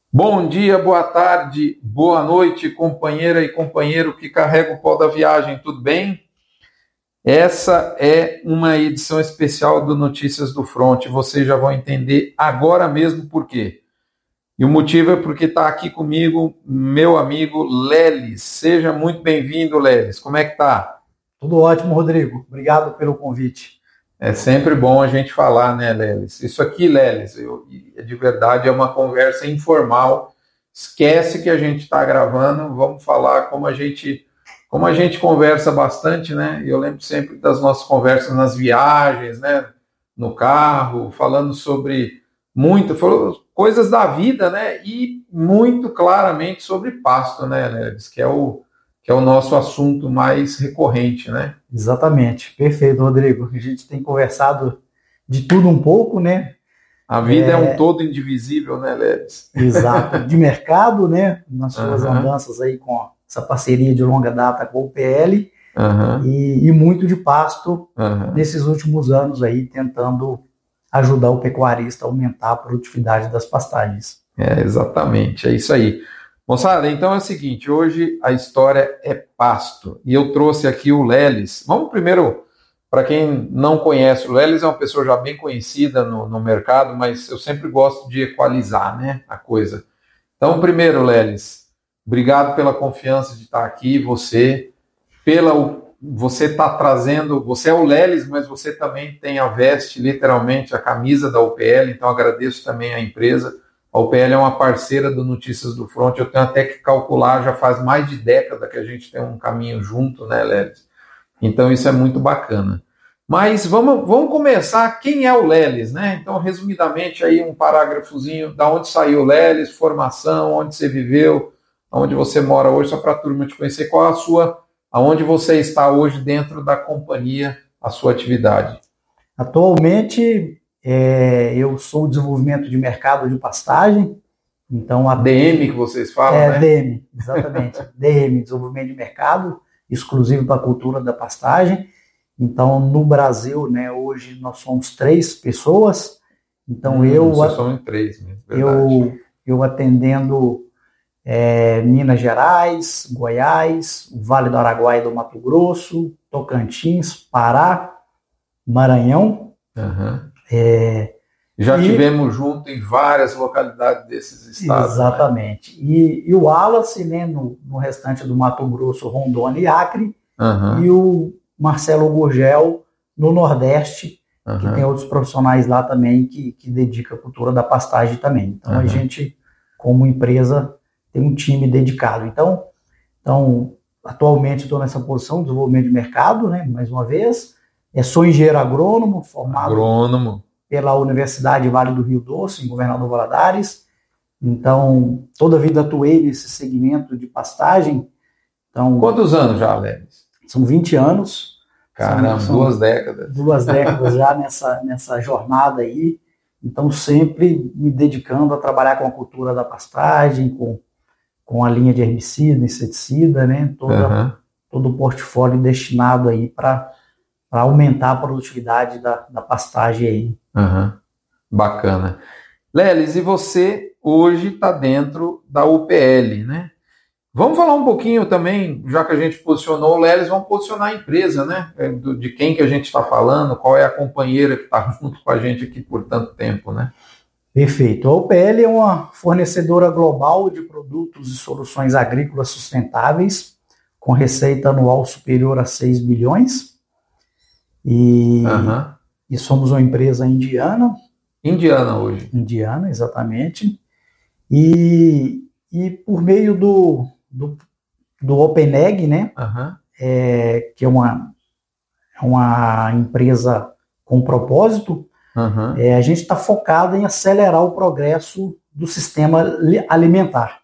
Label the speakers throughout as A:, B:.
A: Bom dia, boa tarde, boa noite, companheira e companheiro que carrega o pó da viagem, tudo bem? Essa é uma edição especial do Notícias do Front, vocês já vão entender agora mesmo por quê. E o motivo é porque está aqui comigo meu amigo Lelis. Seja muito bem-vindo, Lelis. Como é que tá?
B: Tudo ótimo, Rodrigo. Obrigado pelo convite.
A: É sempre bom a gente falar, né, Lelis? Isso aqui, Lelis, de verdade é uma conversa informal. Esquece que a gente está gravando, vamos falar como a gente conversa bastante, né? Eu lembro sempre das nossas conversas nas viagens, né? No carro, falando sobre coisas da vida, né? E muito claramente sobre pasto, né, Lelis? Que é o nosso assunto mais recorrente, né?
B: Exatamente. Perfeito, Rodrigo. A gente tem conversado de tudo um pouco, né?
A: A vida é um todo indivisível, né, Lelis?
B: Exato. De mercado, né? Nas suas andanças aí com essa parceria de longa data com o PL e muito de pasto nesses últimos anos aí, tentando ajudar o pecuarista a aumentar a produtividade das pastagens.
A: Exatamente, é isso aí. Moçada, então é o seguinte, hoje a história é pasto, e eu trouxe aqui o Lelis. Vamos primeiro, para quem não conhece, o Lelis é uma pessoa já bem conhecida no mercado, mas eu sempre gosto de equalizar, né, a coisa. Então, primeiro, Lelis, obrigado pela confiança de estar aqui, você está trazendo, você é o Lelis, mas você também tem a veste, literalmente, a camisa da UPL, então agradeço também à empresa. A UPL é uma parceira do Notícias do Front, eu tenho até que calcular, já faz mais de década que a gente tem um caminho junto, né, Lelis? Então isso é muito bacana. Mas vamos começar, quem é o Lelis, né? Então, resumidamente, aí um parágrafozinho, da onde saiu o Lelis, formação, onde você viveu, onde você mora hoje, só para a turma te conhecer, aonde você está hoje dentro da companhia, a sua atividade.
B: Atualmente, eu sou o desenvolvimento de mercado de pastagem, então a
A: DM que vocês falam, né?
B: DM, exatamente. DM, desenvolvimento de mercado, exclusivo para a cultura da pastagem. Então, no Brasil, né, hoje nós somos 3 pessoas. Então,
A: Vocês são em 3, mesmo, verdade.
B: Eu atendendo Minas Gerais, Goiás, o Vale do Araguaia e do Mato Grosso, Tocantins, Pará, Maranhão.
A: Já tivemos junto em várias localidades desses estados.
B: Exatamente. Né? E o Wallace, né, no restante do Mato Grosso, Rondônia e Acre. E o Marcelo Gurgel no Nordeste, que tem outros profissionais lá também que dedicam a cultura da pastagem também. Então, a gente, como empresa, tem um time dedicado. Então atualmente estou nessa posição, desenvolvimento de mercado, né, mais uma vez. Sou engenheiro agrônomo, formado pela Universidade Vale do Rio Doce, em Governador Valadares. Então, toda a vida atuei nesse segmento de pastagem. Então,
A: quantos anos já, Lelis?
B: São 20 anos.
A: Caramba,
B: são
A: 2 décadas.
B: 2 décadas já nessa jornada aí. Então, sempre me dedicando a trabalhar com a cultura da pastagem, com a linha de herbicida, inseticida, né? Todo o portfólio destinado aí para aumentar a produtividade da pastagem aí.
A: Bacana. Lelis, e você hoje está dentro da UPL, né? Vamos falar um pouquinho também, já que a gente posicionou o Lelis, vamos posicionar a empresa, né? De quem que a gente está falando, qual é a companheira que está junto com a gente aqui por tanto tempo, né?
B: Perfeito. A UPL é uma fornecedora global de produtos e soluções agrícolas sustentáveis, com receita anual superior a 6 bilhões. E somos uma empresa indiana.
A: Indiana hoje.
B: Indiana, exatamente. E por meio do OpenEg, né? Que é uma empresa com propósito, a gente está focado em acelerar o progresso do sistema alimentar.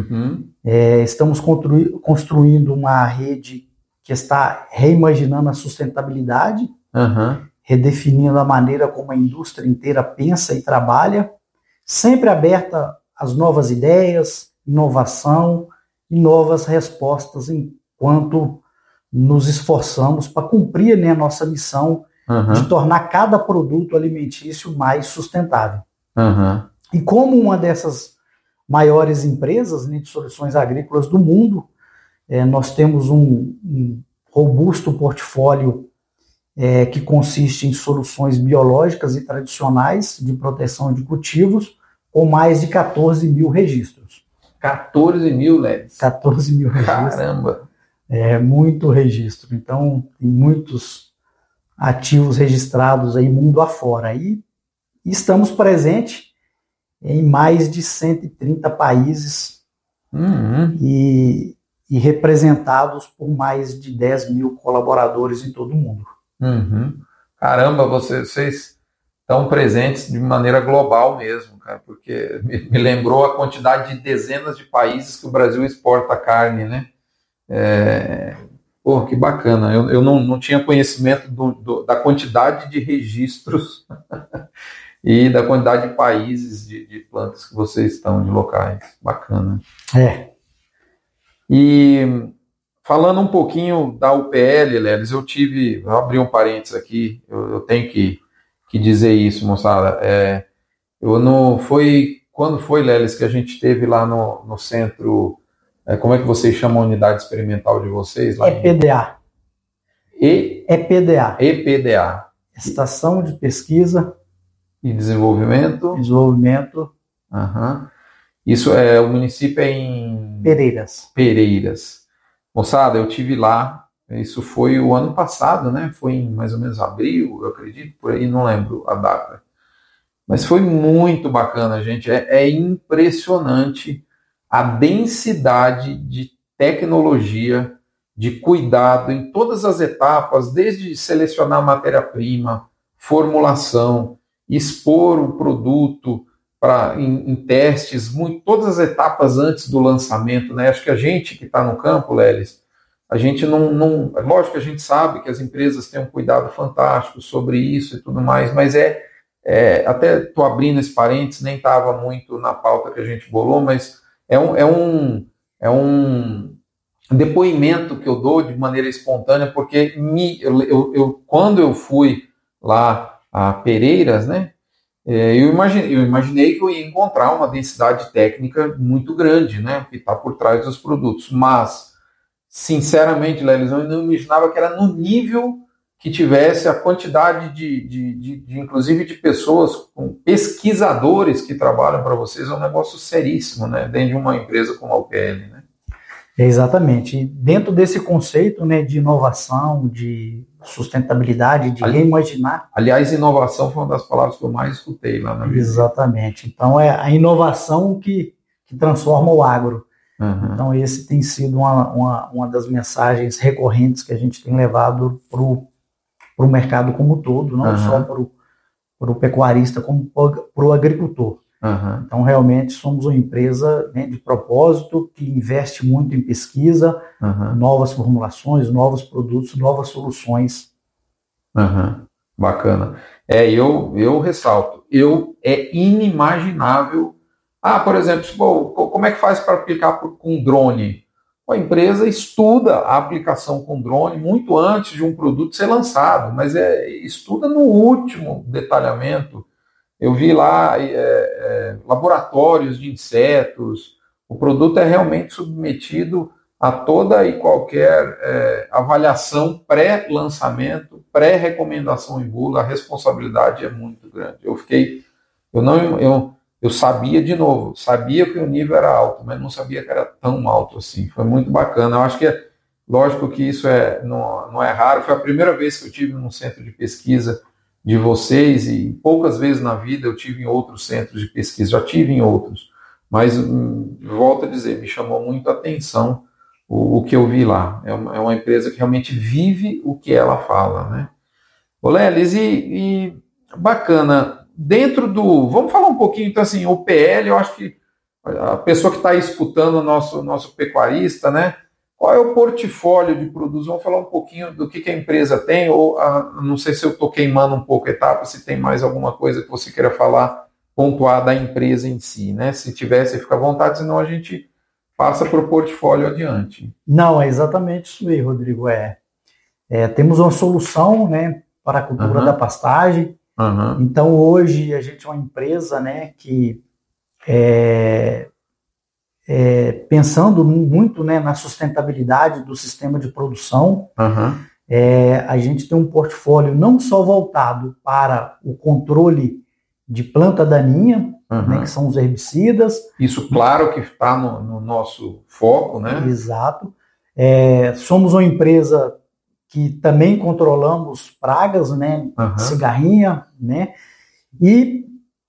B: Estamos construindo uma rede que está reimaginando a sustentabilidade, redefinindo a maneira como a indústria inteira pensa e trabalha, sempre aberta às novas ideias, inovação e novas respostas, enquanto nos esforçamos para cumprir, né, a nossa missão de tornar cada produto alimentício mais sustentável. E como uma maiores empresas, né, de soluções agrícolas do mundo. Nós temos um robusto portfólio que consiste em soluções biológicas e tradicionais de proteção de cultivos, com mais de 14 mil registros.
A: 14 mil, Lelis?
B: 14 mil registros.
A: Caramba!
B: Muito registro. Então, tem muitos ativos registrados aí mundo afora. E estamos presentes em mais de 130 países e representados por mais de 10 mil colaboradores em todo o mundo.
A: Caramba, vocês estão presentes de maneira global mesmo, cara, porque me lembrou a quantidade de dezenas de países que o Brasil exporta carne, né? Que bacana. Eu não tinha conhecimento da quantidade de registros e da quantidade de países de plantas que vocês estão, de locais. Bacana. E falando um pouquinho da UPL, Lelis, vou abrir um parênteses aqui, eu tenho que dizer isso, moçada. Quando foi, Lelis, que a gente esteve lá no centro, como é que vocês chamam a unidade experimental de vocês? Lá
B: EPDA. EPDA.
A: EPDA.
B: Estação de Pesquisa
A: e Desenvolvimento. Isso o município é em Pereiras. Moçada, eu tive lá, isso foi o ano passado, né? Foi em mais ou menos abril, eu acredito, por aí, não lembro a data. Mas foi muito bacana, gente. É impressionante a densidade de tecnologia, de cuidado em todas as etapas, desde selecionar matéria-prima, formulação, expor o produto em testes, todas as etapas antes do lançamento, né? Acho que a gente que está no campo, Lelis, a gente não... Lógico que a gente sabe que as empresas têm um cuidado fantástico sobre isso e tudo mais, mas até estou abrindo esse parênteses, nem estava muito na pauta que a gente bolou, mas é um depoimento que eu dou de maneira espontânea, porque quando eu fui lá a Pereiras, né? Eu imaginei que eu ia encontrar uma densidade técnica muito grande, né, que está por trás dos produtos, mas, sinceramente, Lelis, eu não imaginava que era no nível que tivesse a quantidade inclusive de pessoas, pesquisadores que trabalham para vocês, é um negócio seríssimo, né, dentro de uma empresa como a UPL, né?
B: Exatamente. E dentro desse conceito, né, de inovação, de sustentabilidade, de reimaginar.
A: Aliás, inovação foi uma das palavras que eu mais escutei lá na vida.
B: Exatamente. Então, é a inovação que transforma o agro. Então, esse tem sido uma das mensagens recorrentes que a gente tem levado para o mercado como um todo, não só para o pecuarista, como para o agricultor. Então, realmente, somos uma empresa, né, de propósito que investe muito em pesquisa, novas formulações, novos produtos, novas soluções.
A: Bacana. Eu ressalto, é inimaginável. Por exemplo, como é que faz para aplicar com drone? A empresa estuda a aplicação com drone muito antes de um produto ser lançado, mas estuda no último detalhamento. Eu vi lá laboratórios de insetos. O produto é realmente submetido a toda e qualquer avaliação pré-lançamento, pré-recomendação em bula. A responsabilidade é muito grande. Eu sabia, de novo, sabia que o nível era alto, mas não sabia que era tão alto assim. Foi muito bacana. Eu acho que lógico que isso não é raro. Foi a primeira vez que eu tive num centro de pesquisa de vocês, e poucas vezes na vida eu tive em outros centros de pesquisa, já tive em outros, mas volto a dizer, me chamou muito a atenção o que eu vi lá. É uma empresa que realmente vive o que ela fala, né? Ô Lelis, e bacana, vamos falar um pouquinho, então, assim, o PL, eu acho que a pessoa que está aí escutando o nosso pecuarista, né? Qual é o portfólio de produtos? Vamos falar um pouquinho do que a empresa tem, ou não sei se eu estou queimando um pouco a etapa, se tem mais alguma coisa que você queira falar, pontuar da empresa em si, né? Se tivesse, fica à vontade, senão a gente passa para o portfólio adiante.
B: Não, é exatamente isso aí, Rodrigo. Temos uma solução, né, para a cultura da pastagem. Então, hoje, a gente é uma empresa, né, que pensando muito, né, na sustentabilidade do sistema de produção. A gente tem um portfólio não só voltado para o controle de planta daninha, né, que são os herbicidas.
A: Isso, claro, que está no nosso foco, né?
B: Exato. Somos uma empresa que também controlamos pragas, né, cigarrinha, né, e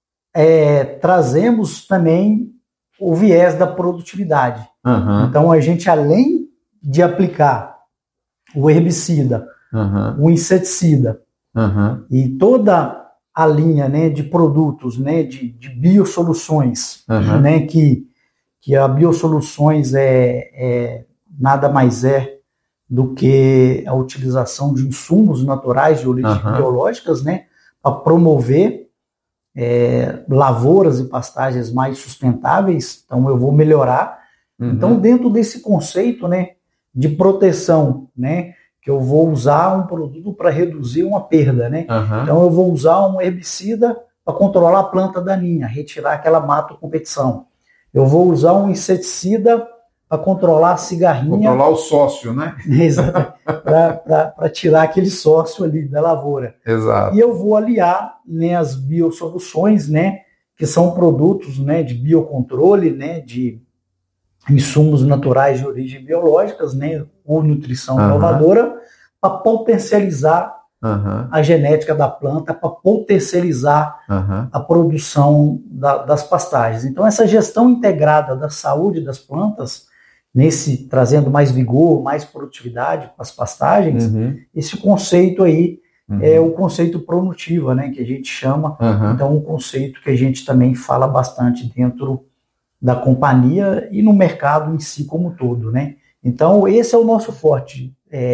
B: trazemos também o viés da produtividade. Então, a gente, além de aplicar o herbicida, o inseticida e toda a linha, né, de produtos, né, de biosoluções, né, que a biosoluções nada mais do que a utilização de insumos naturais de origens biológicas, né, para promover lavouras e pastagens mais sustentáveis. Então, eu vou melhorar. Então, dentro desse conceito, né, de proteção, né, que eu vou usar um produto para reduzir uma perda, né? Então, eu vou usar um herbicida para controlar a planta daninha, retirar aquela mato-competição. Eu vou usar um inseticida para controlar a cigarrinha.
A: Controlar o sócio, né?
B: Exato. Para tirar aquele sócio ali da lavoura.
A: Exato.
B: E eu vou aliar, né, as biosoluções, né, que são produtos, né, de biocontrole, né, de insumos naturais de origem biológicas, né, ou nutrição inovadora, para potencializar a genética da planta, para potencializar a produção das pastagens. Então, essa gestão integrada da saúde das plantas, trazendo mais vigor, mais produtividade para as pastagens, esse conceito aí é o conceito Pronutiva, né, que a gente chama. Então, um conceito que a gente também fala bastante dentro da companhia e no mercado em si como um todo, né? Então, esse é o nosso forte,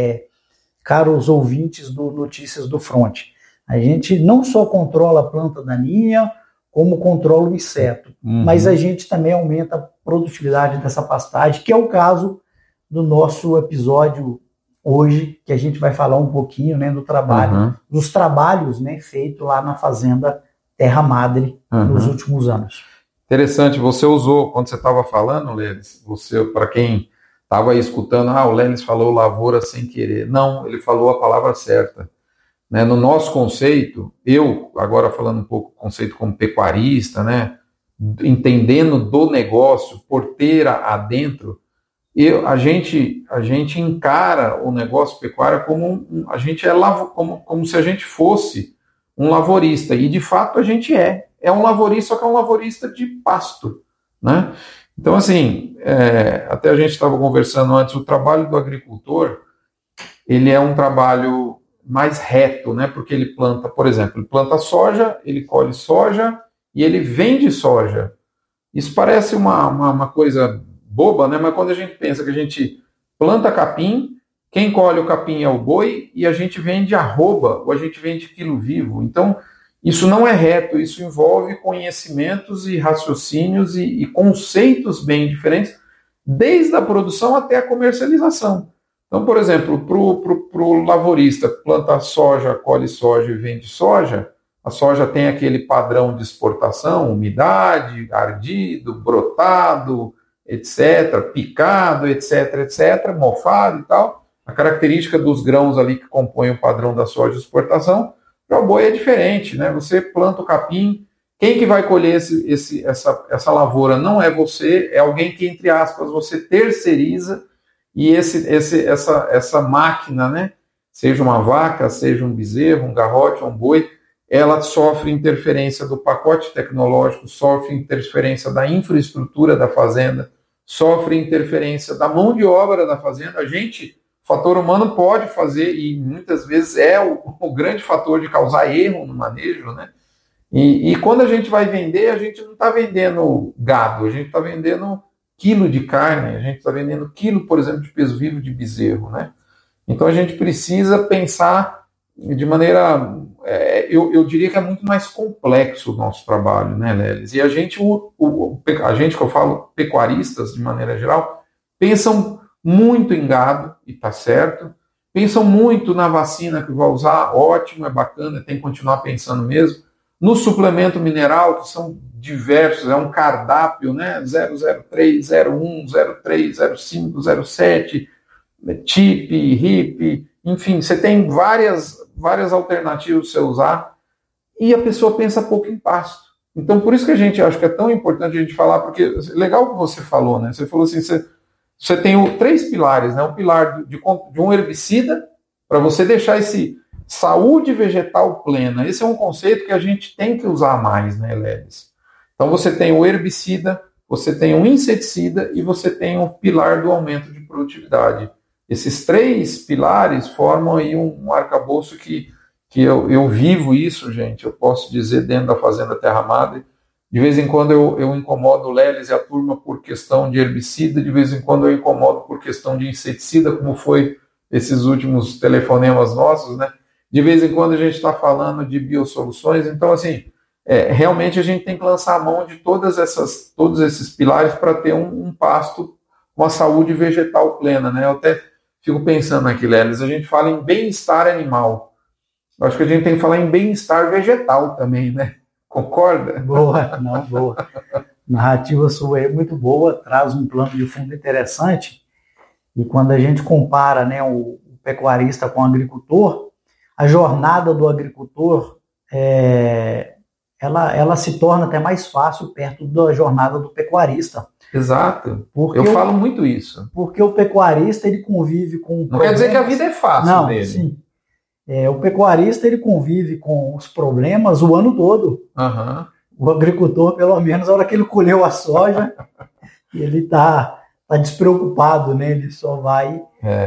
B: caros ouvintes do Notícias do Front. A gente não só controla a planta daninha, como controla o inseto, mas a gente também aumenta a produtividade dessa pastagem, que é o caso do nosso episódio hoje, que a gente vai falar um pouquinho, né, do trabalho, dos trabalhos, né, feitos lá na fazenda Terra Madre nos últimos anos.
A: Interessante, você usou, quando você estava falando, Lelis, para quem estava aí escutando, o Lelis falou lavoura sem querer. Não, ele falou a palavra certa. Né? No nosso conceito, eu, agora falando um pouco conceito como pecuarista, né, entendendo do negócio, porteira adentro, a gente encara o negócio pecuário como como se a gente fosse um lavorista, e de fato a gente é um lavorista, só que é um lavorista de pasto, né? Então, assim, até a gente estava conversando antes, o trabalho do agricultor, ele é um trabalho mais reto, né? Porque ele planta, por exemplo, ele planta soja, ele colhe soja e ele vende soja. Isso parece uma coisa boba, né? Mas quando a gente pensa que a gente planta capim, quem colhe o capim é o boi e a gente vende arroba, ou a gente vende quilo vivo. Então, isso não é reto, isso envolve conhecimentos e raciocínios e conceitos bem diferentes, desde a produção até a comercialização. Então, por exemplo, para o lavorista planta soja, colhe soja e vende soja, a soja tem aquele padrão de exportação, umidade, ardido, brotado, etc., picado, etc., mofado e tal. A característica dos grãos ali que compõem o padrão da soja de exportação. Para o boi é diferente, né? Você planta o capim, quem que vai colher essa lavoura não é você, é alguém que, entre aspas, você terceiriza, e essa máquina, né? Seja uma vaca, seja um bezerro, um garrote, um boi, ela sofre interferência do pacote tecnológico, sofre interferência da infraestrutura da fazenda, sofre interferência da mão de obra da fazenda. O fator humano pode fazer, e muitas vezes é o grande fator de causar erro no manejo, né? E quando a gente vai vender, a gente não está vendendo gado, a gente está vendendo quilo de carne, a gente está vendendo quilo, por exemplo, de peso vivo de bezerro, né? Então a gente precisa pensar de maneira, eu diria que é muito mais complexo o nosso trabalho, né, Lelis? E a gente que eu falo, pecuaristas de maneira geral, pensam muito em gado, e está certo, pensam muito na vacina que vai usar, ótimo, é bacana, tem que continuar pensando mesmo, no suplemento mineral, que são diversos, é um cardápio, né? 003, 01, 03, 05, 07, TIP, RIP, enfim, você tem várias alternativas para você usar e a pessoa pensa pouco em pasto. Então, por isso que a gente acha que é tão importante a gente falar, porque legal o que você falou, né? Você falou assim, você tem 3 pilares, né? O pilar de um herbicida, para você deixar esse saúde vegetal plena. Esse é um conceito que a gente tem que usar mais, né, Lelis? Então, você tem o herbicida, você tem o inseticida e você tem o pilar do aumento de produtividade. Esses 3 pilares formam aí um arcabouço que eu vivo isso, gente, eu posso dizer, dentro da Fazenda Terra Madre. De vez em quando eu incomodo o Lelis e a turma por questão de herbicida, de vez em quando eu incomodo por questão de inseticida, como foi esses últimos telefonemas nossos, né? De vez em quando a gente está falando de biossoluções, então, assim, realmente a gente tem que lançar a mão de todos esses pilares para ter um pasto, uma saúde vegetal plena, né? Eu até fico pensando aqui, Lelis, a gente fala em bem-estar animal. Eu acho que a gente tem que falar em bem-estar vegetal também, né? Concorda?
B: Boa, não, boa. Narrativa sua é muito boa, traz um plano de fundo interessante. E quando a gente compara, né, o pecuarista com o agricultor, a jornada do agricultor ela se torna até mais fácil perto da jornada do pecuarista.
A: Exato. Eu falo muito isso.
B: Porque o pecuarista ele convive com...
A: Não quer dizer que a vida é fácil,
B: não,
A: dele.
B: Sim. O pecuarista ele convive com os problemas o ano todo.
A: Uhum.
B: O agricultor, pelo menos, na hora que ele colheu a soja, ele está despreocupado, né? Ele só vai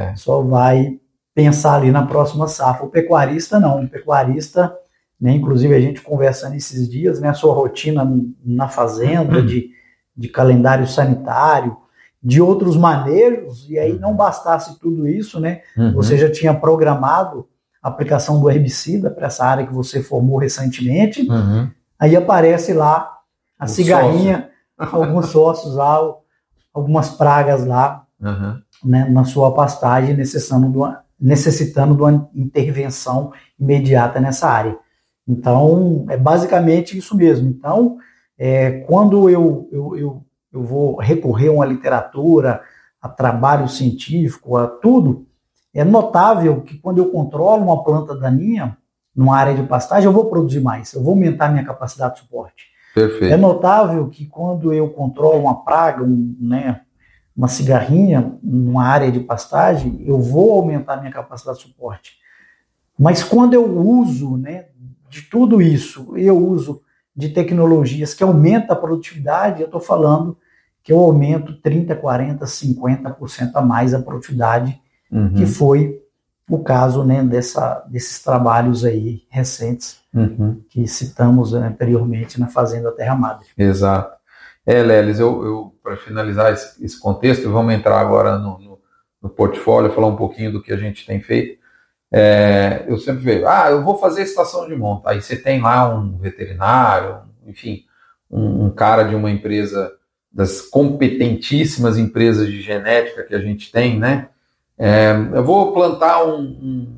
B: pensar ali na próxima safra. O pecuarista não. O pecuarista, né, inclusive a gente conversando esses dias, né, a sua rotina na fazenda, de calendário sanitário, de outros manejos, e aí não bastasse tudo isso, né? Você já tinha programado a aplicação do herbicida para essa área que você formou recentemente, aí aparece lá a cigarrinha, alguns sócios lá, algumas pragas lá, né, na sua pastagem, necessitando de uma intervenção imediata nessa área. Então, é basicamente isso mesmo. Então, quando eu vou recorrer a uma literatura, a trabalho científico, a tudo, é notável que quando eu controlo uma planta daninha numa área de pastagem, eu vou produzir mais, eu vou aumentar minha capacidade de suporte.
A: Perfeito.
B: É notável que quando eu controlo uma praga, uma cigarrinha numa área de pastagem, eu vou aumentar minha capacidade de suporte. Mas quando eu uso, né, de tudo isso, eu uso de tecnologias que aumentam a produtividade, eu estou falando que eu aumento 30%, 40%, 50% a mais a produtividade, que foi o caso, né, desses trabalhos aí recentes que citamos anteriormente na Fazenda Terra Madre.
A: Exato. Lelis, eu para finalizar esse contexto, vamos entrar agora no portfólio, falar um pouquinho do que a gente tem feito. Eu sempre vejo, eu vou fazer estação de monta. Aí você tem lá um veterinário, enfim, um cara de uma empresa, das competentíssimas empresas de genética que a gente tem, né? Eu vou plantar um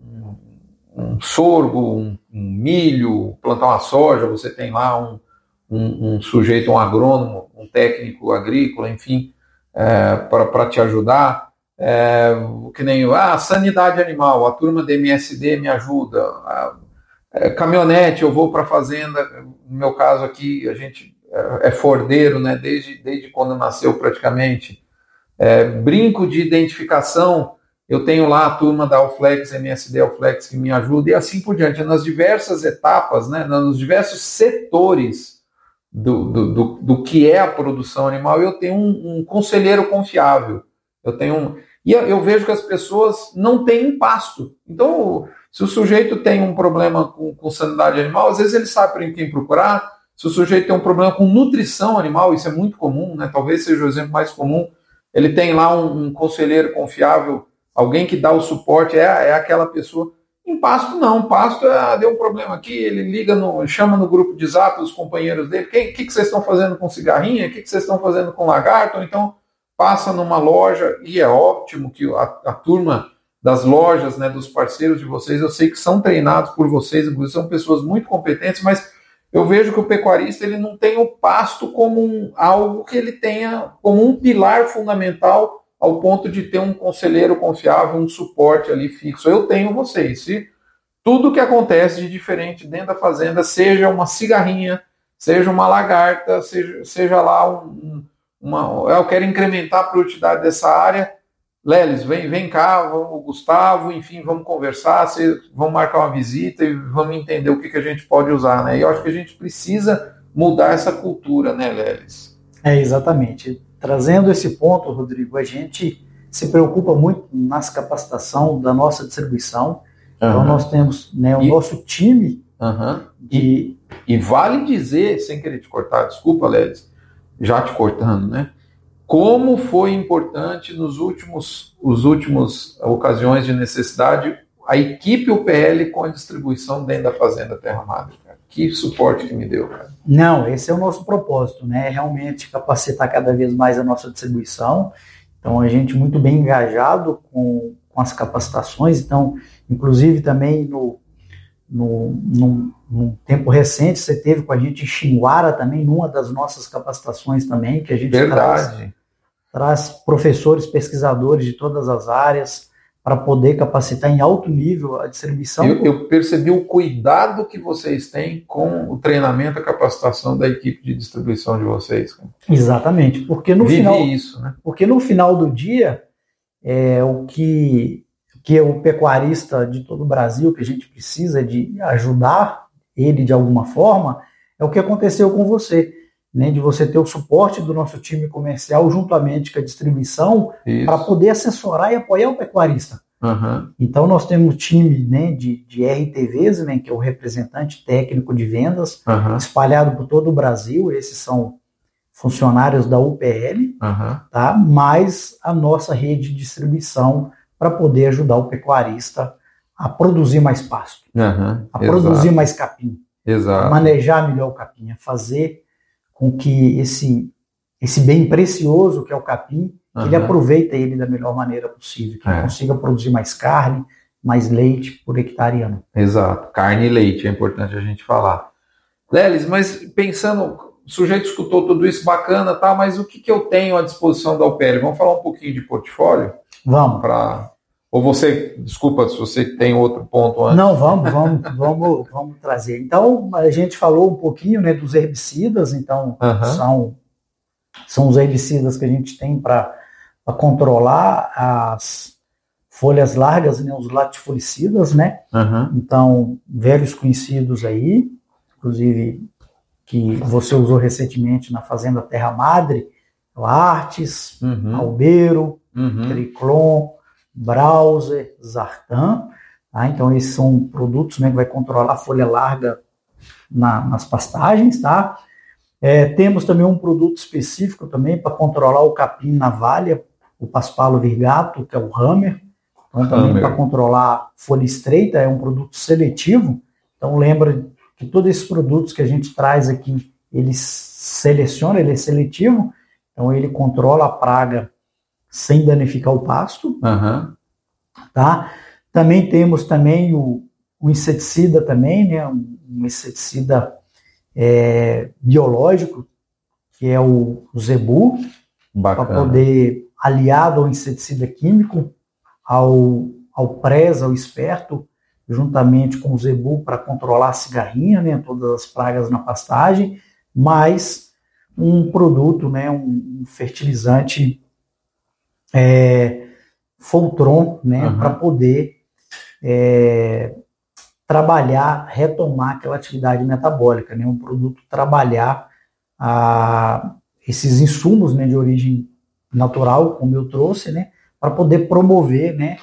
A: sorgo, um milho, plantar uma soja, você tem lá um sujeito, um agrônomo, um técnico agrícola, enfim, para te ajudar. Que nem sanidade animal, a turma da MSD me ajuda. Caminhonete, eu vou para a fazenda, no meu caso aqui, a gente é fordeiro, né, desde quando nasceu praticamente. Brinco de identificação, eu tenho lá a turma da Alflex, MSD Alflex, que me ajuda, e assim por diante. Nas diversas etapas, né, nos diversos setores do que é a produção animal, eu tenho um conselheiro confiável. E eu vejo que as pessoas não têm pasto. Então, se o sujeito tem um problema com sanidade animal, às vezes ele sabe quem procurar. Se o sujeito tem um problema com nutrição animal, isso é muito comum, né? Talvez seja o exemplo mais comum. Ele tem lá um conselheiro confiável, alguém que dá o suporte, é aquela pessoa. Em pasto, não. Pasto, deu um problema aqui, ele chama no grupo de zap os companheiros dele. O que vocês estão fazendo com cigarrinha? O que vocês estão fazendo com lagarto? Ou então, passa numa loja, e é ótimo que a turma das lojas, né, dos parceiros de vocês, eu sei que são treinados por vocês, inclusive são pessoas muito competentes, mas eu vejo que o pecuarista ele não tem o pasto como algo que ele tenha como um pilar fundamental ao ponto de ter um conselheiro confiável, um suporte ali fixo. Eu tenho vocês. Se tudo que acontece de diferente dentro da fazenda, seja uma cigarrinha, seja uma lagarta, seja lá eu quero incrementar a produtividade dessa área, Lelis, vem cá, o Gustavo, enfim, vamos conversar, vamos marcar uma visita e vamos entender o que a gente pode usar, né? E eu acho que a gente precisa mudar essa cultura, né, Lelis?
B: Exatamente. Trazendo esse ponto, Rodrigo, a gente se preocupa muito nas capacitação da nossa distribuição. Então nós temos, né, o nosso time
A: e vale dizer, sem querer te cortar, desculpa, Lelis, já te cortando, né? Como foi importante nos últimos ocasiões de necessidade a equipe UPL com a distribuição dentro da Fazenda Terra Madre, cara. Que suporte que me deu, cara.
B: Não, esse é o nosso propósito, né? Realmente capacitar cada vez mais a nossa distribuição. Então, a gente muito bem engajado com as capacitações. Então, inclusive também num tempo recente, você teve com a gente em Xinguara também, numa das nossas capacitações também, que a gente traz professores, pesquisadores de todas as áreas para poder capacitar em alto nível a distribuição.
A: Eu percebi o cuidado que vocês têm com o treinamento, a capacitação da equipe de distribuição de vocês.
B: Exatamente, porque no final do dia, o que o pecuarista de todo o Brasil, que a gente precisa de ajudar ele de alguma forma, é o que aconteceu com você. Né, de você ter o suporte do nosso time comercial juntamente com a distribuição para poder assessorar e apoiar o pecuarista. Então nós temos um time, né, de RTVs, né, que é o representante técnico de vendas, espalhado por todo o Brasil. Esses são funcionários da UPL, tá? Mais a nossa rede de distribuição para poder ajudar o pecuarista a produzir mais pasto, a produzir mais capim, a manejar melhor o capim, a fazer com que esse bem precioso que é o capim, ele aproveita ele da melhor maneira possível, que ele consiga produzir mais carne, mais leite por hectare ano.
A: Exato, carne e leite, é importante a gente falar. Lelis, mas pensando, o sujeito escutou tudo isso bacana, tá, mas o que eu tenho à disposição da UPL? Vamos falar um pouquinho de portfólio?
B: Vamos.
A: Ou você, desculpa se você tem outro ponto antes.
B: Não, vamos trazer. Então, a gente falou um pouquinho, né, dos herbicidas, então são os herbicidas que a gente tem para controlar as folhas largas, né, os latifulicidas, né? Então, velhos conhecidos aí, inclusive que você usou recentemente na Fazenda Terra Madre, o Artes, Albeiro, Triclon, Browser, Zartan, tá? Então esses são produtos, né, que vai controlar a folha larga nas pastagens, tá? Temos também um produto específico também para controlar o capim na valha, o Paspalo virgato, que é o Hammer. Então também para controlar folha estreita, é um produto seletivo. Então lembra que todos esses produtos que a gente traz aqui, ele seleciona, ele é seletivo, então ele controla a praga sem danificar o pasto, tá? Também temos também o inseticida também, né? Um inseticida biológico, que é o Zebu, para poder, aliado ao inseticida químico, ao Preza, ao Esperto, juntamente com o Zebu para controlar a cigarrinha, né? Todas as pragas na pastagem, mais um produto, né? Um fertilizante Foltron, né, para poder trabalhar, retomar aquela atividade metabólica, né, um produto trabalhar esses insumos, né, de origem natural, como eu trouxe, né, para poder promover, né,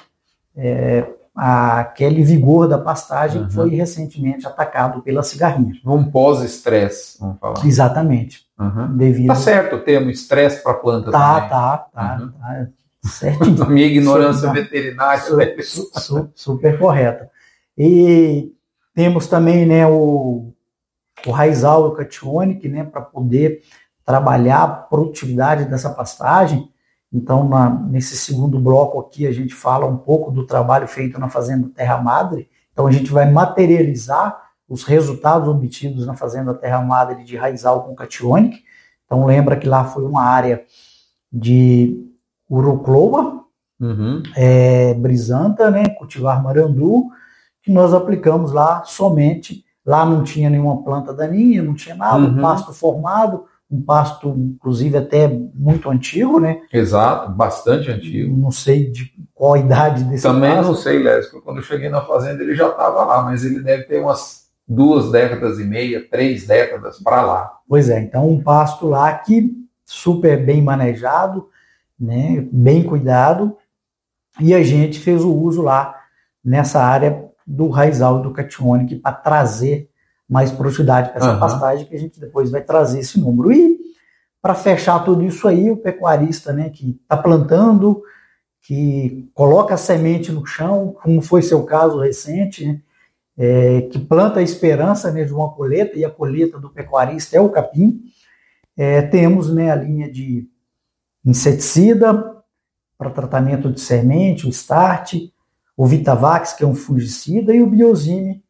B: aquele vigor da pastagem que foi recentemente atacado pela cigarrinha.
A: Um pós-estresse, vamos falar.
B: Exatamente.
A: Tá certo o termo estresse para a planta também.
B: Tá. Certinho.
A: Minha ignorância veterinária.
B: Super correta. E temos também, né, o Raizal e o Cationic, né, para poder trabalhar a produtividade dessa pastagem. Então, nesse segundo bloco aqui, a gente fala um pouco do trabalho feito na Fazenda Terra Madre. Então, a gente vai materializar os resultados obtidos na fazenda Terra Madre de Raizal com Cationic. Então lembra que lá foi uma área de urucloa, brisanta, né, cultivar marandu, que nós aplicamos lá somente. Lá não tinha nenhuma planta daninha, não tinha nada, um pasto formado, um pasto, inclusive, até muito antigo, né?
A: Exato, bastante antigo.
B: Não sei de qual a idade desse
A: Também
B: pasto.
A: Não sei, Léo, quando eu cheguei na fazenda ele já estava lá, mas ele deve ter umas 2 décadas e meia, 3 décadas para lá.
B: Pois é, então um pasto lá que super bem manejado, né? Bem cuidado, e a gente fez o uso lá nessa área do Raizal e do Cationic para trazer mais produtividade para essa pastagem, que a gente depois vai trazer esse número. E para fechar tudo isso aí, o pecuarista, né, que está plantando, que coloca a semente no chão, como foi seu caso recente, né, que planta a esperança, né, de uma colheita, e a colheita do pecuarista é o capim. Temos, né, a linha de inseticida para tratamento de semente, o Start, o Vitavax, que é um fungicida, e o Biozime,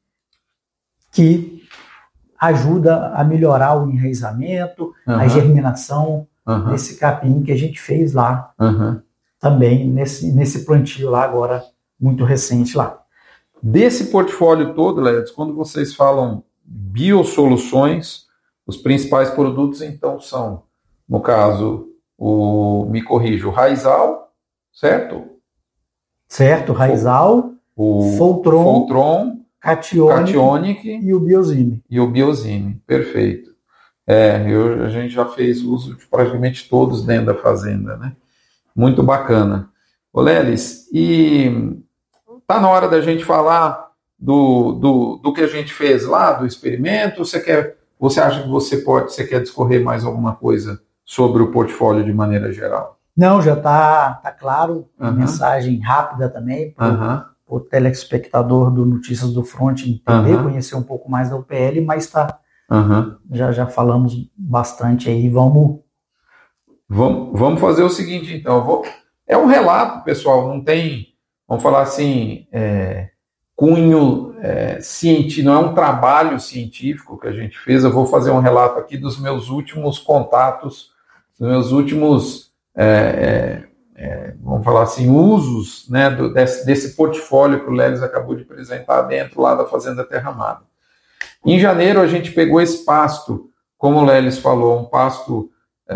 B: que ajuda a melhorar o enraizamento, a germinação desse capim que a gente fez lá também, nesse plantio lá agora, muito recente lá.
A: Desse portfólio todo, Ledes, quando vocês falam biosoluções, os principais produtos então são, no caso, me corrijo, o Raizal, certo?
B: Certo, Raizal,
A: o
B: Foltron, Cationic e o Biozime.
A: E o Biozime, perfeito. A gente já fez uso de praticamente todos dentro da fazenda, né? Muito bacana. Ô Lelis, e tá na hora da gente falar do que a gente fez lá, do experimento? Você acha que você quer discorrer mais alguma coisa sobre o portfólio de maneira geral?
B: Não, já tá claro. Mensagem rápida também para o telespectador do Notícias do Front entender, conhecer um pouco mais da UPL, mas já falamos bastante aí. Vamos
A: fazer o seguinte, então. É um relato, pessoal, não tem, vamos falar assim, cunho científico, não é um trabalho científico que a gente fez. Eu vou fazer um relato aqui dos meus últimos contatos, dos meus últimos vamos falar assim, usos, né, desse portfólio que o Lelis acabou de apresentar dentro lá da Fazenda Terra Madre. Em janeiro a gente pegou esse pasto, como o Lelis falou, um pasto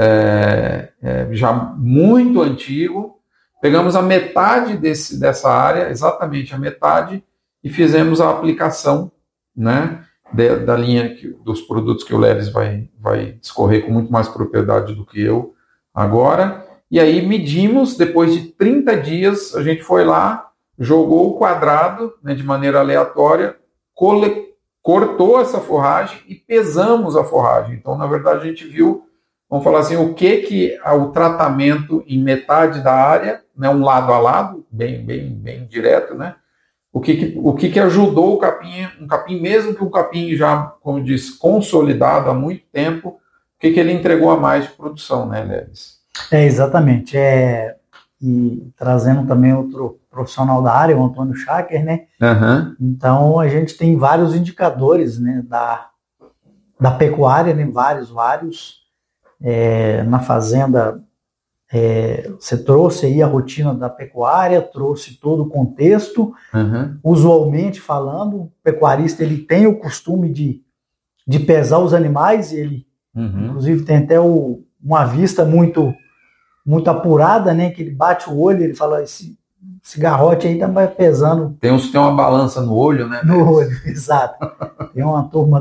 A: já muito antigo, pegamos a metade dessa área, exatamente a metade, e fizemos a aplicação, né, da linha dos produtos que o Lelis vai discorrer com muito mais propriedade do que eu agora. E aí medimos, depois de 30 dias, a gente foi lá, jogou o quadrado, né, de maneira aleatória, cortou essa forragem e pesamos a forragem. Então, na verdade, a gente viu, vamos falar assim, o tratamento em metade da área, né, um lado a lado, bem direto, né? O que ajudou um capim, mesmo que um capim já, como diz, consolidado há muito tempo, o que ele entregou a mais de produção, né, Lelis?
B: Exatamente. E trazendo também outro profissional da área, o Antônio Schacker, né? Então, a gente tem vários indicadores, né, da pecuária, né? Vários. Na fazenda, você trouxe aí a rotina da pecuária, trouxe todo o contexto. Usualmente falando, o pecuarista ele tem o costume de pesar os animais, e ele, inclusive, tem até uma vista muito apurada, né? Que ele bate o olho, ele fala, esse garrote aí tá pesando.
A: Tem uma balança no olho, né?
B: No olho, exato. Tem uma turma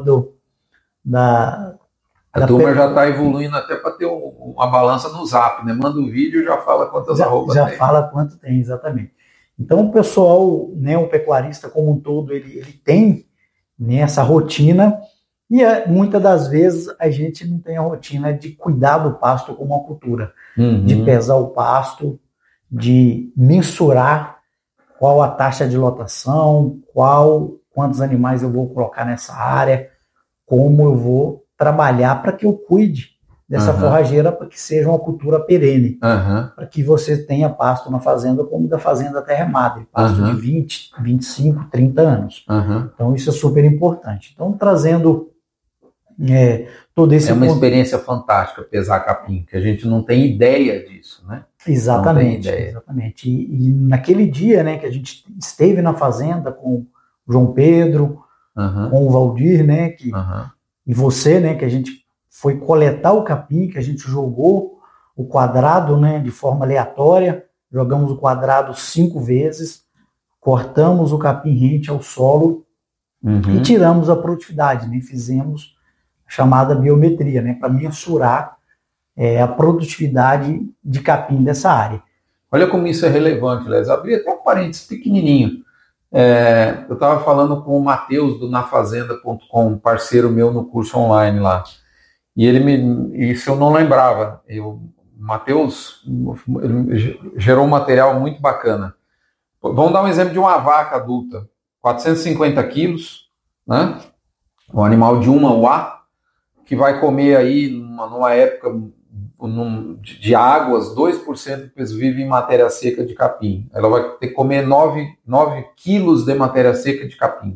A: a turma já está evoluindo até para ter uma balança no Zap, né? Manda um vídeo e já fala quantas arrobas tem.
B: Já fala quanto tem, exatamente. Então o pessoal, né, o pecuarista como um todo, ele tem, né, essa rotina. E muitas das vezes a gente não tem a rotina de cuidar do pasto como uma cultura, de pesar o pasto, de mensurar qual a taxa de lotação, quantos animais eu vou colocar nessa área, como eu vou trabalhar para que eu cuide dessa forrageira para que seja uma cultura perene, para que você tenha pasto na fazenda como da fazenda Terra Madre, pasto de 20, 25, 30 anos. Então isso é super importante. Então trazendo todo esse...
A: É uma experiência fantástica pesar capim, que a gente não tem ideia disso, né?
B: Exatamente, exatamente. E naquele dia, né, que a gente esteve na fazenda com o João Pedro, com o Valdir, né, e você, né, que a gente foi coletar o capim, que a gente jogou o quadrado, né, de forma aleatória, jogamos o quadrado 5 vezes, cortamos o capim rente ao solo e tiramos a produtividade, né, fizemos a chamada biometria, né, para mensurar a produtividade de capim dessa área.
A: Olha como isso é relevante, Les. Abri até um parênteses pequenininho. Eu estava falando com o Matheus do nafazenda.com, um parceiro meu no curso online lá. E isso eu não lembrava. O Matheus gerou um material muito bacana. Vamos dar um exemplo de uma vaca adulta, 450 quilos, né? Um animal de uma UA, que vai comer aí, numa época de águas, 2% do peso vive em matéria seca de capim. Ela vai ter que comer 9 quilos de matéria seca de capim.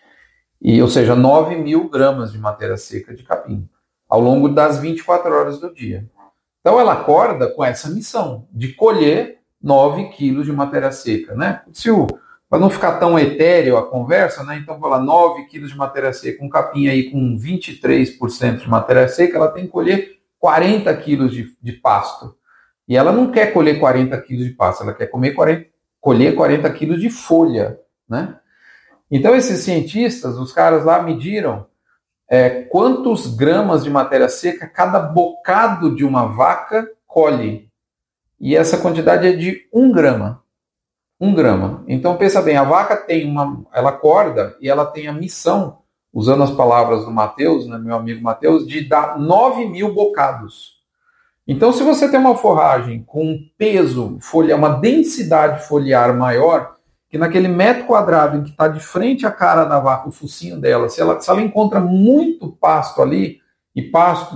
A: Ou seja, 9.000 gramas de matéria seca de capim, ao longo das 24 horas do dia. Então ela acorda com essa missão de colher 9 quilos de matéria seca, né? Para não ficar tão etéreo a conversa, né? Então, falar 9 quilos de matéria seca, um capim aí com 23% de matéria seca, ela tem que colher 40 quilos de pasto. E ela não quer colher 40 quilos de pasto, ela quer colher 40 quilos de folha, né? Então, esses cientistas, os caras lá mediram quantos gramas de matéria seca cada bocado de uma vaca colhe. E essa quantidade é de 1 grama. 1 grama. Então, pensa bem, a vaca ela acorda e ela tem a missão, usando as palavras do Matheus, né, meu amigo Matheus, de dar 9.000 bocados. Então, se você tem uma forragem com um peso, uma densidade foliar maior, que naquele metro quadrado em que está de frente à cara da vaca, o focinho dela, se ela encontra muito pasto ali, e pasto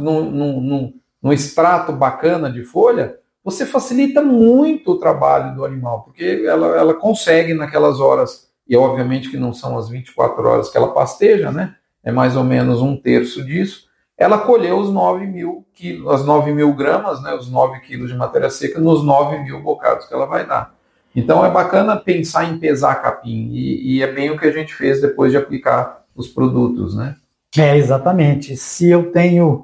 A: num extrato bacana de folha, você facilita muito o trabalho do animal, porque ela consegue naquelas horas, e obviamente que não são as 24 horas que ela pasteja, né? É mais ou menos 1/3 disso, ela colheu os 9.000 quilos, as 9.000 gramas, né, os 9 quilos de matéria seca, nos 9.000 bocados que ela vai dar. Então é bacana pensar em pesar capim, e é bem o que a gente fez depois de aplicar os produtos, né?
B: Exatamente. Se eu tenho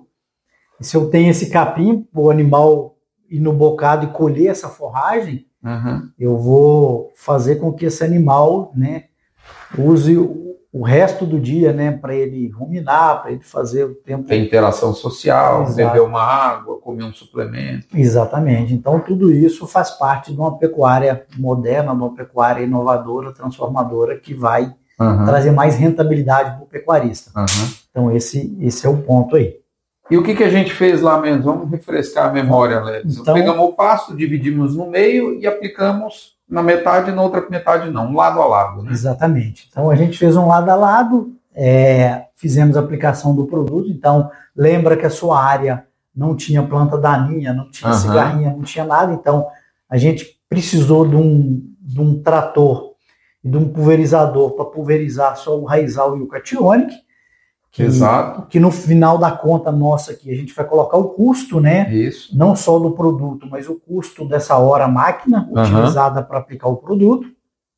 B: esse capim, o animal ir no bocado e colher essa forragem, eu vou fazer com que esse animal, né, use o resto do dia, né, para ele ruminar, para ele fazer o tempo...
A: Tem interação social, beber uma água, comer um suplemento.
B: Exatamente. Então, tudo isso faz parte de uma pecuária moderna, de uma pecuária inovadora, transformadora, que vai trazer mais rentabilidade para o pecuarista. Então, esse é o ponto aí.
A: E o que a gente fez lá mesmo? Vamos refrescar a memória, Lelis. Então, pegamos o pasto, dividimos no meio e aplicamos na metade e na outra metade não, lado a lado, né?
B: Exatamente. Então a gente fez um lado a lado, fizemos a aplicação do produto. Então lembra que a sua área não tinha planta daninha, não tinha cigarrinha, não tinha nada. Então a gente precisou de um trator e de um pulverizador para pulverizar só o Raizal e o Cationic.
A: Exato.
B: Que no final da conta nossa aqui a gente vai colocar o custo, né?
A: Isso.
B: Não só do produto, mas o custo dessa hora máquina utilizada para aplicar o produto.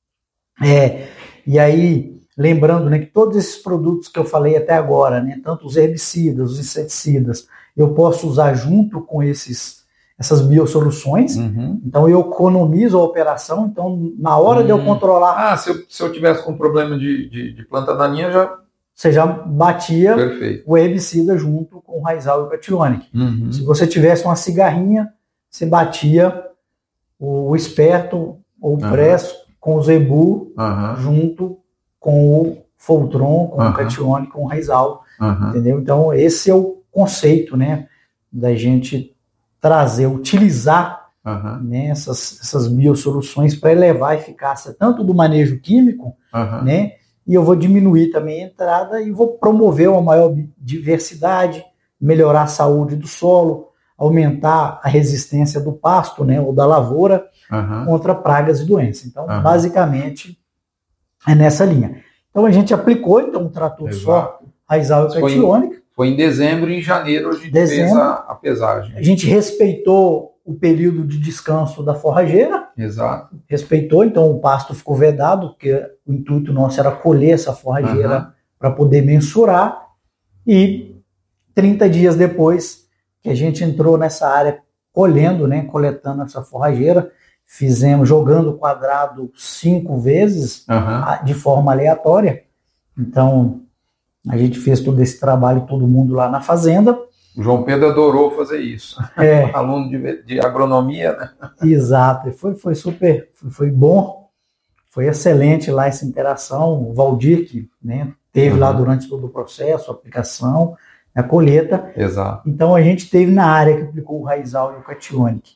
B: E aí, lembrando, né, que todos esses produtos que eu falei até agora, né, tanto os herbicidas, os inseticidas, eu posso usar junto com essas biosoluções. Então eu economizo a operação. Então, na hora de eu controlar...
A: se eu tivesse com problema de planta daninha,
B: você já batia
A: Perfeito.
B: O herbicida junto com o Raizal e o Cationic. Se você tivesse uma cigarrinha, você batia o Esperto ou o Presso com o Zebu junto com o Foltron, com o Cationic, com o Raizal. Entendeu? Então, esse é o conceito, né, da gente utilizar né, essas biosoluções para elevar a eficácia tanto do manejo químico, né, e eu vou diminuir também a entrada e vou promover uma maior diversidade, melhorar a saúde do solo, aumentar a resistência do pasto, né, ou da lavoura, contra pragas e doenças. Então, basicamente, é nessa linha. Então, a gente aplicou um trator só, Raizal e Cationic.
A: Foi em dezembro e em janeiro a gente fez a pesagem.
B: A gente respeitou o período de descanso da forrageira.
A: Exato.
B: Respeitou, então o pasto ficou vedado, porque o intuito nosso era colher essa forrageira para poder mensurar. E 30 dias depois que a gente entrou nessa área colhendo, né, coletando essa forrageira, jogando o quadrado 5 vezes de forma aleatória. Então, a gente fez todo esse trabalho, todo mundo lá na fazenda.
A: O João Pedro adorou fazer isso. Aluno de agronomia, né?
B: Exato. Foi super, foi bom, foi excelente lá essa interação. O Valdir, que, né, teve lá durante todo o processo, a aplicação, a colheita.
A: Exato.
B: Então, a gente teve na área que aplicou o Raizal e o Cationic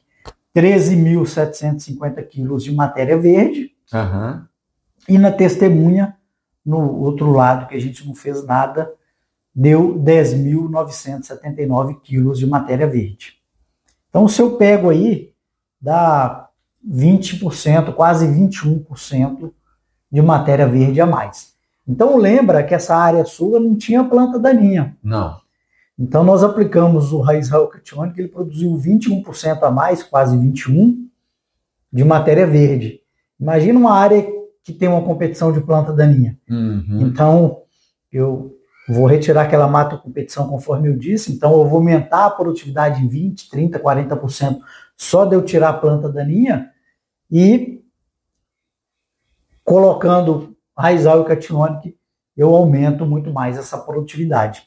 B: 13.750 quilos de matéria verde. E na testemunha, no outro lado, que a gente não fez nada, deu 10.979 quilos de matéria verde. Então, se eu pego aí, dá 20%, quase 21% de matéria verde a mais. Então, lembra que essa área sua não tinha planta daninha.
A: Não.
B: Então, nós aplicamos o Raizal Cationic, ele produziu 21% a mais, quase 21%, de matéria verde. Imagina uma área que tem uma competição de planta daninha. Então, eu vou retirar aquela mata competição, conforme eu disse, então eu vou aumentar a produtividade em 20%, 30%, 40% só de eu tirar a planta daninha, e colocando Raizal e Cationic, eu aumento muito mais essa produtividade.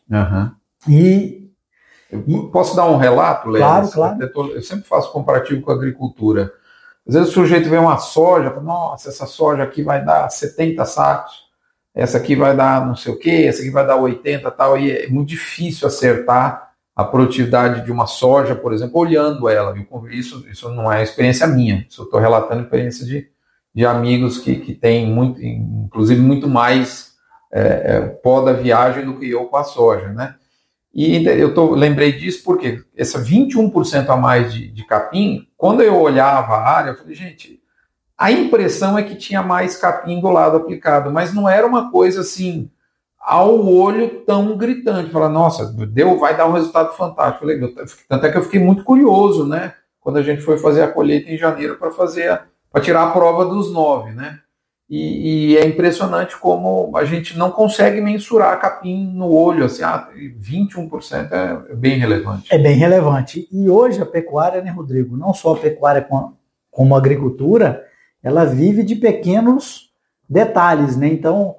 A: Posso dar um relato, Léo?
B: Claro.
A: Eu sempre faço comparativo com a agricultura. Às vezes o sujeito vê uma soja, fala, nossa, essa soja aqui vai dar 70 sacos, essa aqui vai dar não sei o quê, essa aqui vai dar 80 e tal, e é muito difícil acertar a produtividade de uma soja, por exemplo, olhando ela. Isso não é experiência minha, isso eu estou relatando a experiência de amigos que têm, muito, inclusive, muito mais pó da viagem do que eu com a soja, né? E lembrei disso porque essa 21% a mais de capim, quando eu olhava a área, eu falei, gente, a impressão é que tinha mais capim do lado aplicado, mas não era uma coisa assim, ao olho tão gritante. Falar, nossa, vai dar um resultado fantástico. Eu falei, tanto é que eu fiquei muito curioso, né? Quando a gente foi fazer a colheita em janeiro para tirar a prova dos 9, né? E é impressionante como a gente não consegue mensurar capim no olho, assim, 21% é bem relevante.
B: É bem relevante. E hoje a pecuária, né, Rodrigo, não só a pecuária como a agricultura, ela vive de pequenos detalhes, né? Então,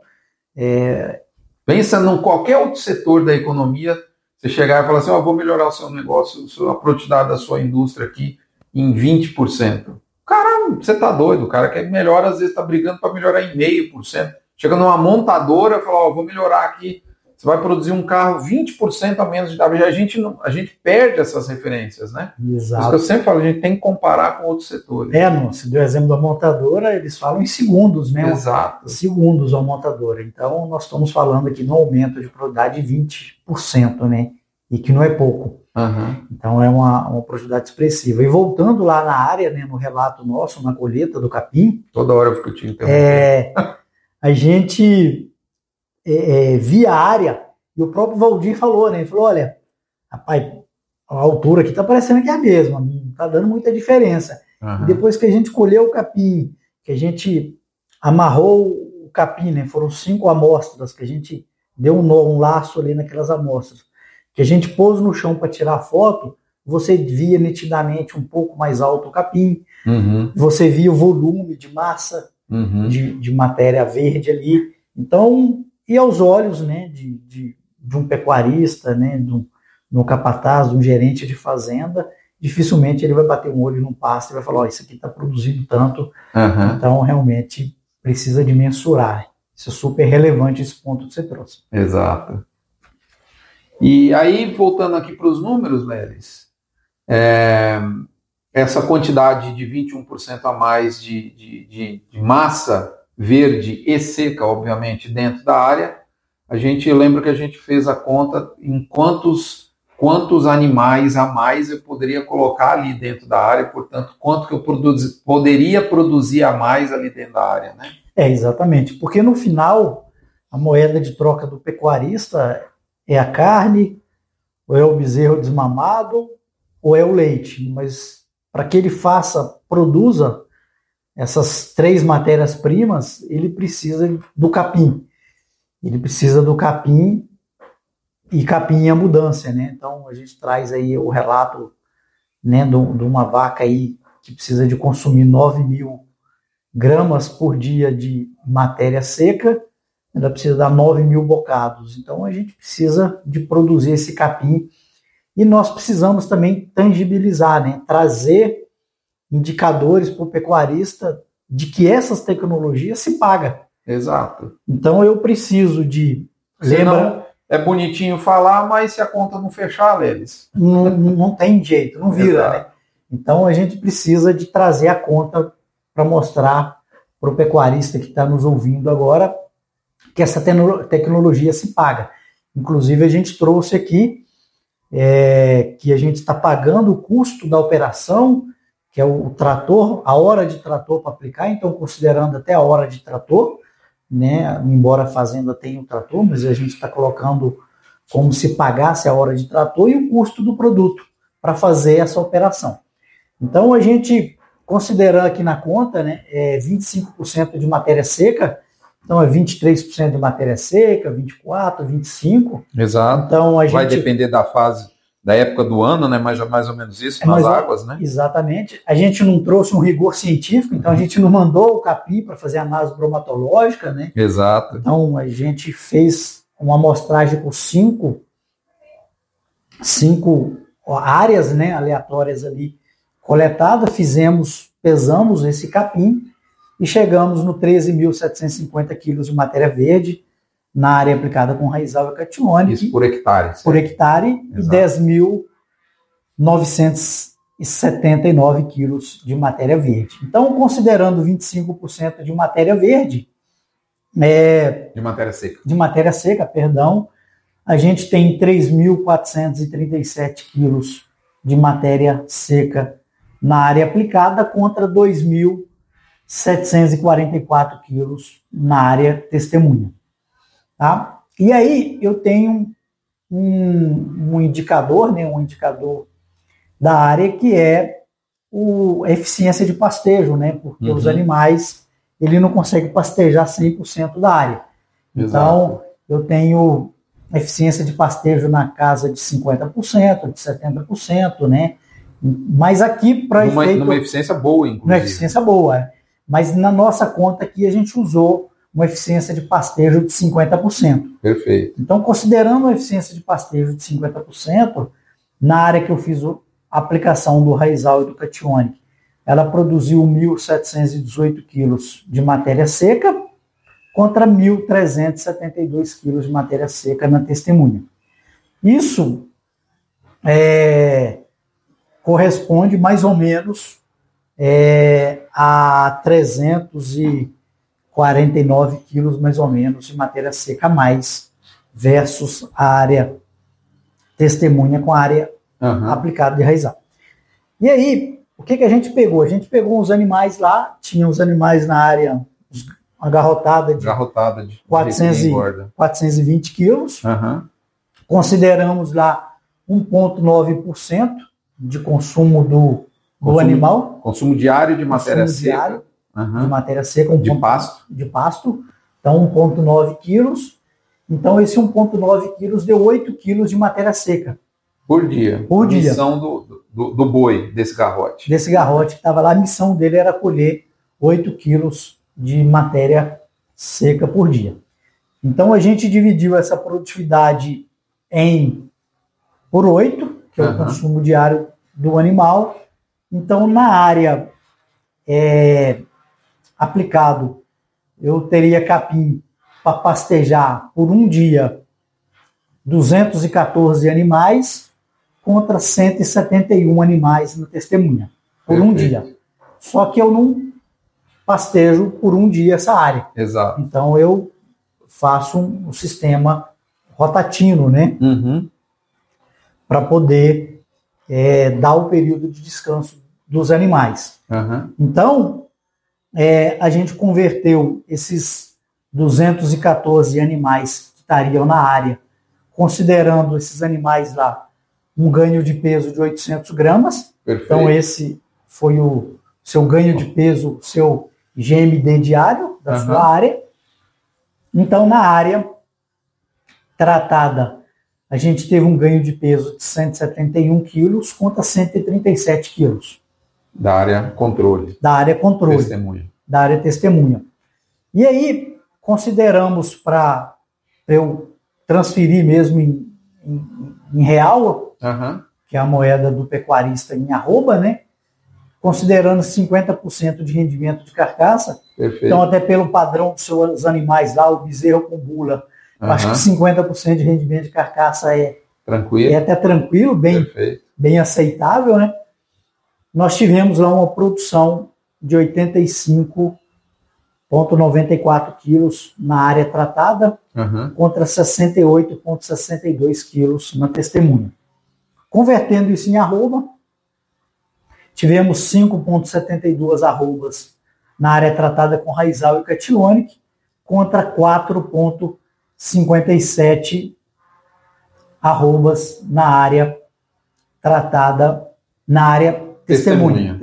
A: pensa em qualquer outro setor da economia, você chegar e falar assim, vou melhorar o seu negócio, a produtividade da sua indústria aqui em 20%. Cara, você tá doido, o cara quer melhorar, às vezes tá brigando para melhorar em 0,5%. Chega numa montadora e fala, vou melhorar aqui, você vai produzir um carro 20% a menos de WG. A gente perde essas referências, né?
B: Exato.
A: Isso que eu sempre falo, a gente tem que comparar com outros setores.
B: Você deu o exemplo da montadora, eles falam em segundos, né?
A: Exato.
B: Segundos a montadora. Então, nós estamos falando aqui no aumento de produtividade de 20%, né? E que não é pouco. Então, é uma produtividade expressiva. E voltando lá na área, né, no relato nosso, na colheita do capim...
A: Toda hora eu fico te interrompendo.
B: A gente via a área, e o próprio Valdir falou, né? Ele falou, olha, rapaz, a altura aqui está parecendo que é a mesma, não está dando muita diferença. E depois que a gente colheu o capim, que a gente amarrou o capim, né? Foram 5 amostras, que a gente deu um laço ali naquelas amostras, que a gente pôs no chão para tirar foto, você via nitidamente um pouco mais alto o capim, você via o volume de massa, de matéria verde ali. Então, e aos olhos, né, de um pecuarista, né, de um capataz, de um gerente de fazenda, dificilmente ele vai bater um olho num pasto e vai falar, isso aqui está produzindo tanto, então realmente precisa de mensurar. Isso é super relevante, esse ponto que você trouxe.
A: Exato. E aí, voltando aqui para os números, Lelis, essa quantidade de 21% a mais de massa verde e seca, obviamente, dentro da área, a gente lembra que a gente fez a conta em quantos quantos animais a mais eu poderia colocar ali dentro da área, portanto, quanto que eu poderia produzir a mais ali dentro da área, né?
B: Exatamente, porque no final, a moeda de troca do pecuarista é a carne, ou é o bezerro desmamado, ou é o leite. Mas para que ele produza essas 3 matérias-primas, ele precisa do capim. Ele precisa do capim e capim em abundância, né? Então a gente traz aí o relato, né, de uma vaca aí que precisa de consumir 9.000 gramas por dia de matéria seca, ela precisa dar 9.000 bocados. Então a gente precisa de produzir esse capim e nós precisamos também tangibilizar, né? Trazer indicadores para o pecuarista de que essas tecnologias se pagam.
A: Exato.
B: Então eu preciso de...
A: Senão é bonitinho falar, mas se a conta não fechar, Lelis...
B: Não tem jeito, não vira, né? Então a gente precisa de trazer a conta para mostrar para o pecuarista que está nos ouvindo agora que essa tecnologia se paga. Inclusive a gente trouxe aqui que a gente está pagando o custo da operação, que é o trator, a hora de trator para aplicar, então considerando até a hora de trator, né? Embora a fazenda tenha o trator, mas a gente está colocando como se pagasse a hora de trator e o custo do produto para fazer essa operação. Então a gente, considerando aqui na conta, né, 25% de matéria seca, então é 23% de matéria seca, 24%, 25%.
A: Exato.
B: Então,
A: vai depender da fase, da época do ano, né? Mais ou menos isso, nas águas, né?
B: Exatamente. A gente não trouxe um rigor científico, então a gente não mandou o capim para fazer análise bromatológica, né?
A: Exato.
B: Então a gente fez uma amostragem por 5 áreas, né, aleatórias ali coletadas, pesamos esse capim e chegamos no 13.750 quilos de matéria verde na área aplicada com Raizal e Cationic.
A: Isso por hectare. Certo?
B: Por hectare. Exato. E 10.979 quilos de matéria verde. Então, considerando 25% de matéria verde...
A: de matéria seca.
B: De matéria seca, perdão. A gente tem 3.437 quilos de matéria seca na área aplicada contra 2.744 quilos na área testemunha. Tá? E aí eu tenho um indicador, né, um indicador da área que é a eficiência de pastejo, né, porque os animais ele não consegue pastejar 100% da área. Então, eu tenho eficiência de pastejo na casa de 50%, de 70%, né? Mas aqui, para efeito...
A: Numa eficiência boa, inclusive.
B: Uma eficiência boa. Mas na nossa conta aqui, a gente usou uma eficiência de pastejo de 50%.
A: Perfeito.
B: Então, considerando a eficiência de pastejo de 50%, na área que eu fiz a aplicação do Raizal e do Cationic, ela produziu 1.718 quilos de matéria seca contra 1.372 quilos de matéria seca na testemunha. Isso corresponde mais ou menos a 349 quilos mais ou menos de matéria seca a mais versus a área testemunha com a área aplicada de Raizal. E aí, o que a gente pegou? A gente pegou uns animais lá, tinha os animais na área, uma garrotada de 420 quilos. Consideramos lá 1,9% de consumo do animal.
A: Consumo diário de matéria seca.
B: De matéria seca.
A: Pasto.
B: De pasto. Então, 1,9 quilos. Então, esse 1,9 quilos deu 8 quilos de matéria seca.
A: Por dia.
B: Por dia.
A: Missão do boi, desse garrote.
B: Desse garrote que estava lá, a missão dele era colher 8 quilos de matéria seca por dia. Então, a gente dividiu essa produtividade por 8, que é o consumo diário do animal. Então, na área aplicado, eu teria capim para pastejar por um dia 214 animais contra 171 animais na testemunha, por um dia. Só que eu não pastejo por um dia essa área.
A: Exato.
B: Então, eu faço um sistema rotatino, né? para poder dar o período de descanso dos animais.
A: Uhum.
B: Então, a gente converteu esses 214 animais que estariam na área, considerando esses animais lá um ganho de peso de 800 gramas.
A: Perfeito.
B: Então, esse foi o seu ganho de peso, seu GMD diário da sua área. Então, na área tratada, a gente teve um ganho de peso de 171 quilos contra 137 quilos.
A: Da área controle.
B: Da área controle.
A: Testemunha.
B: Da área testemunha. E aí, consideramos para eu transferir mesmo em real, que é a moeda do pecuarista em arroba, né? Considerando 50% de rendimento de carcaça.
A: Perfeito.
B: Então, até pelo padrão dos seus animais lá, o bezerro com bula, acho que 50% de rendimento de carcaça
A: tranquilo.
B: É até tranquilo, bem aceitável, né? Nós tivemos lá uma produção de 85,94 quilos na área tratada, contra 68,62 quilos na testemunha. Convertendo isso em arroba, tivemos 5,72 arrobas na área tratada com Raizal e Cationic, contra 4,57 arrobas na área tratada, na área testemunha.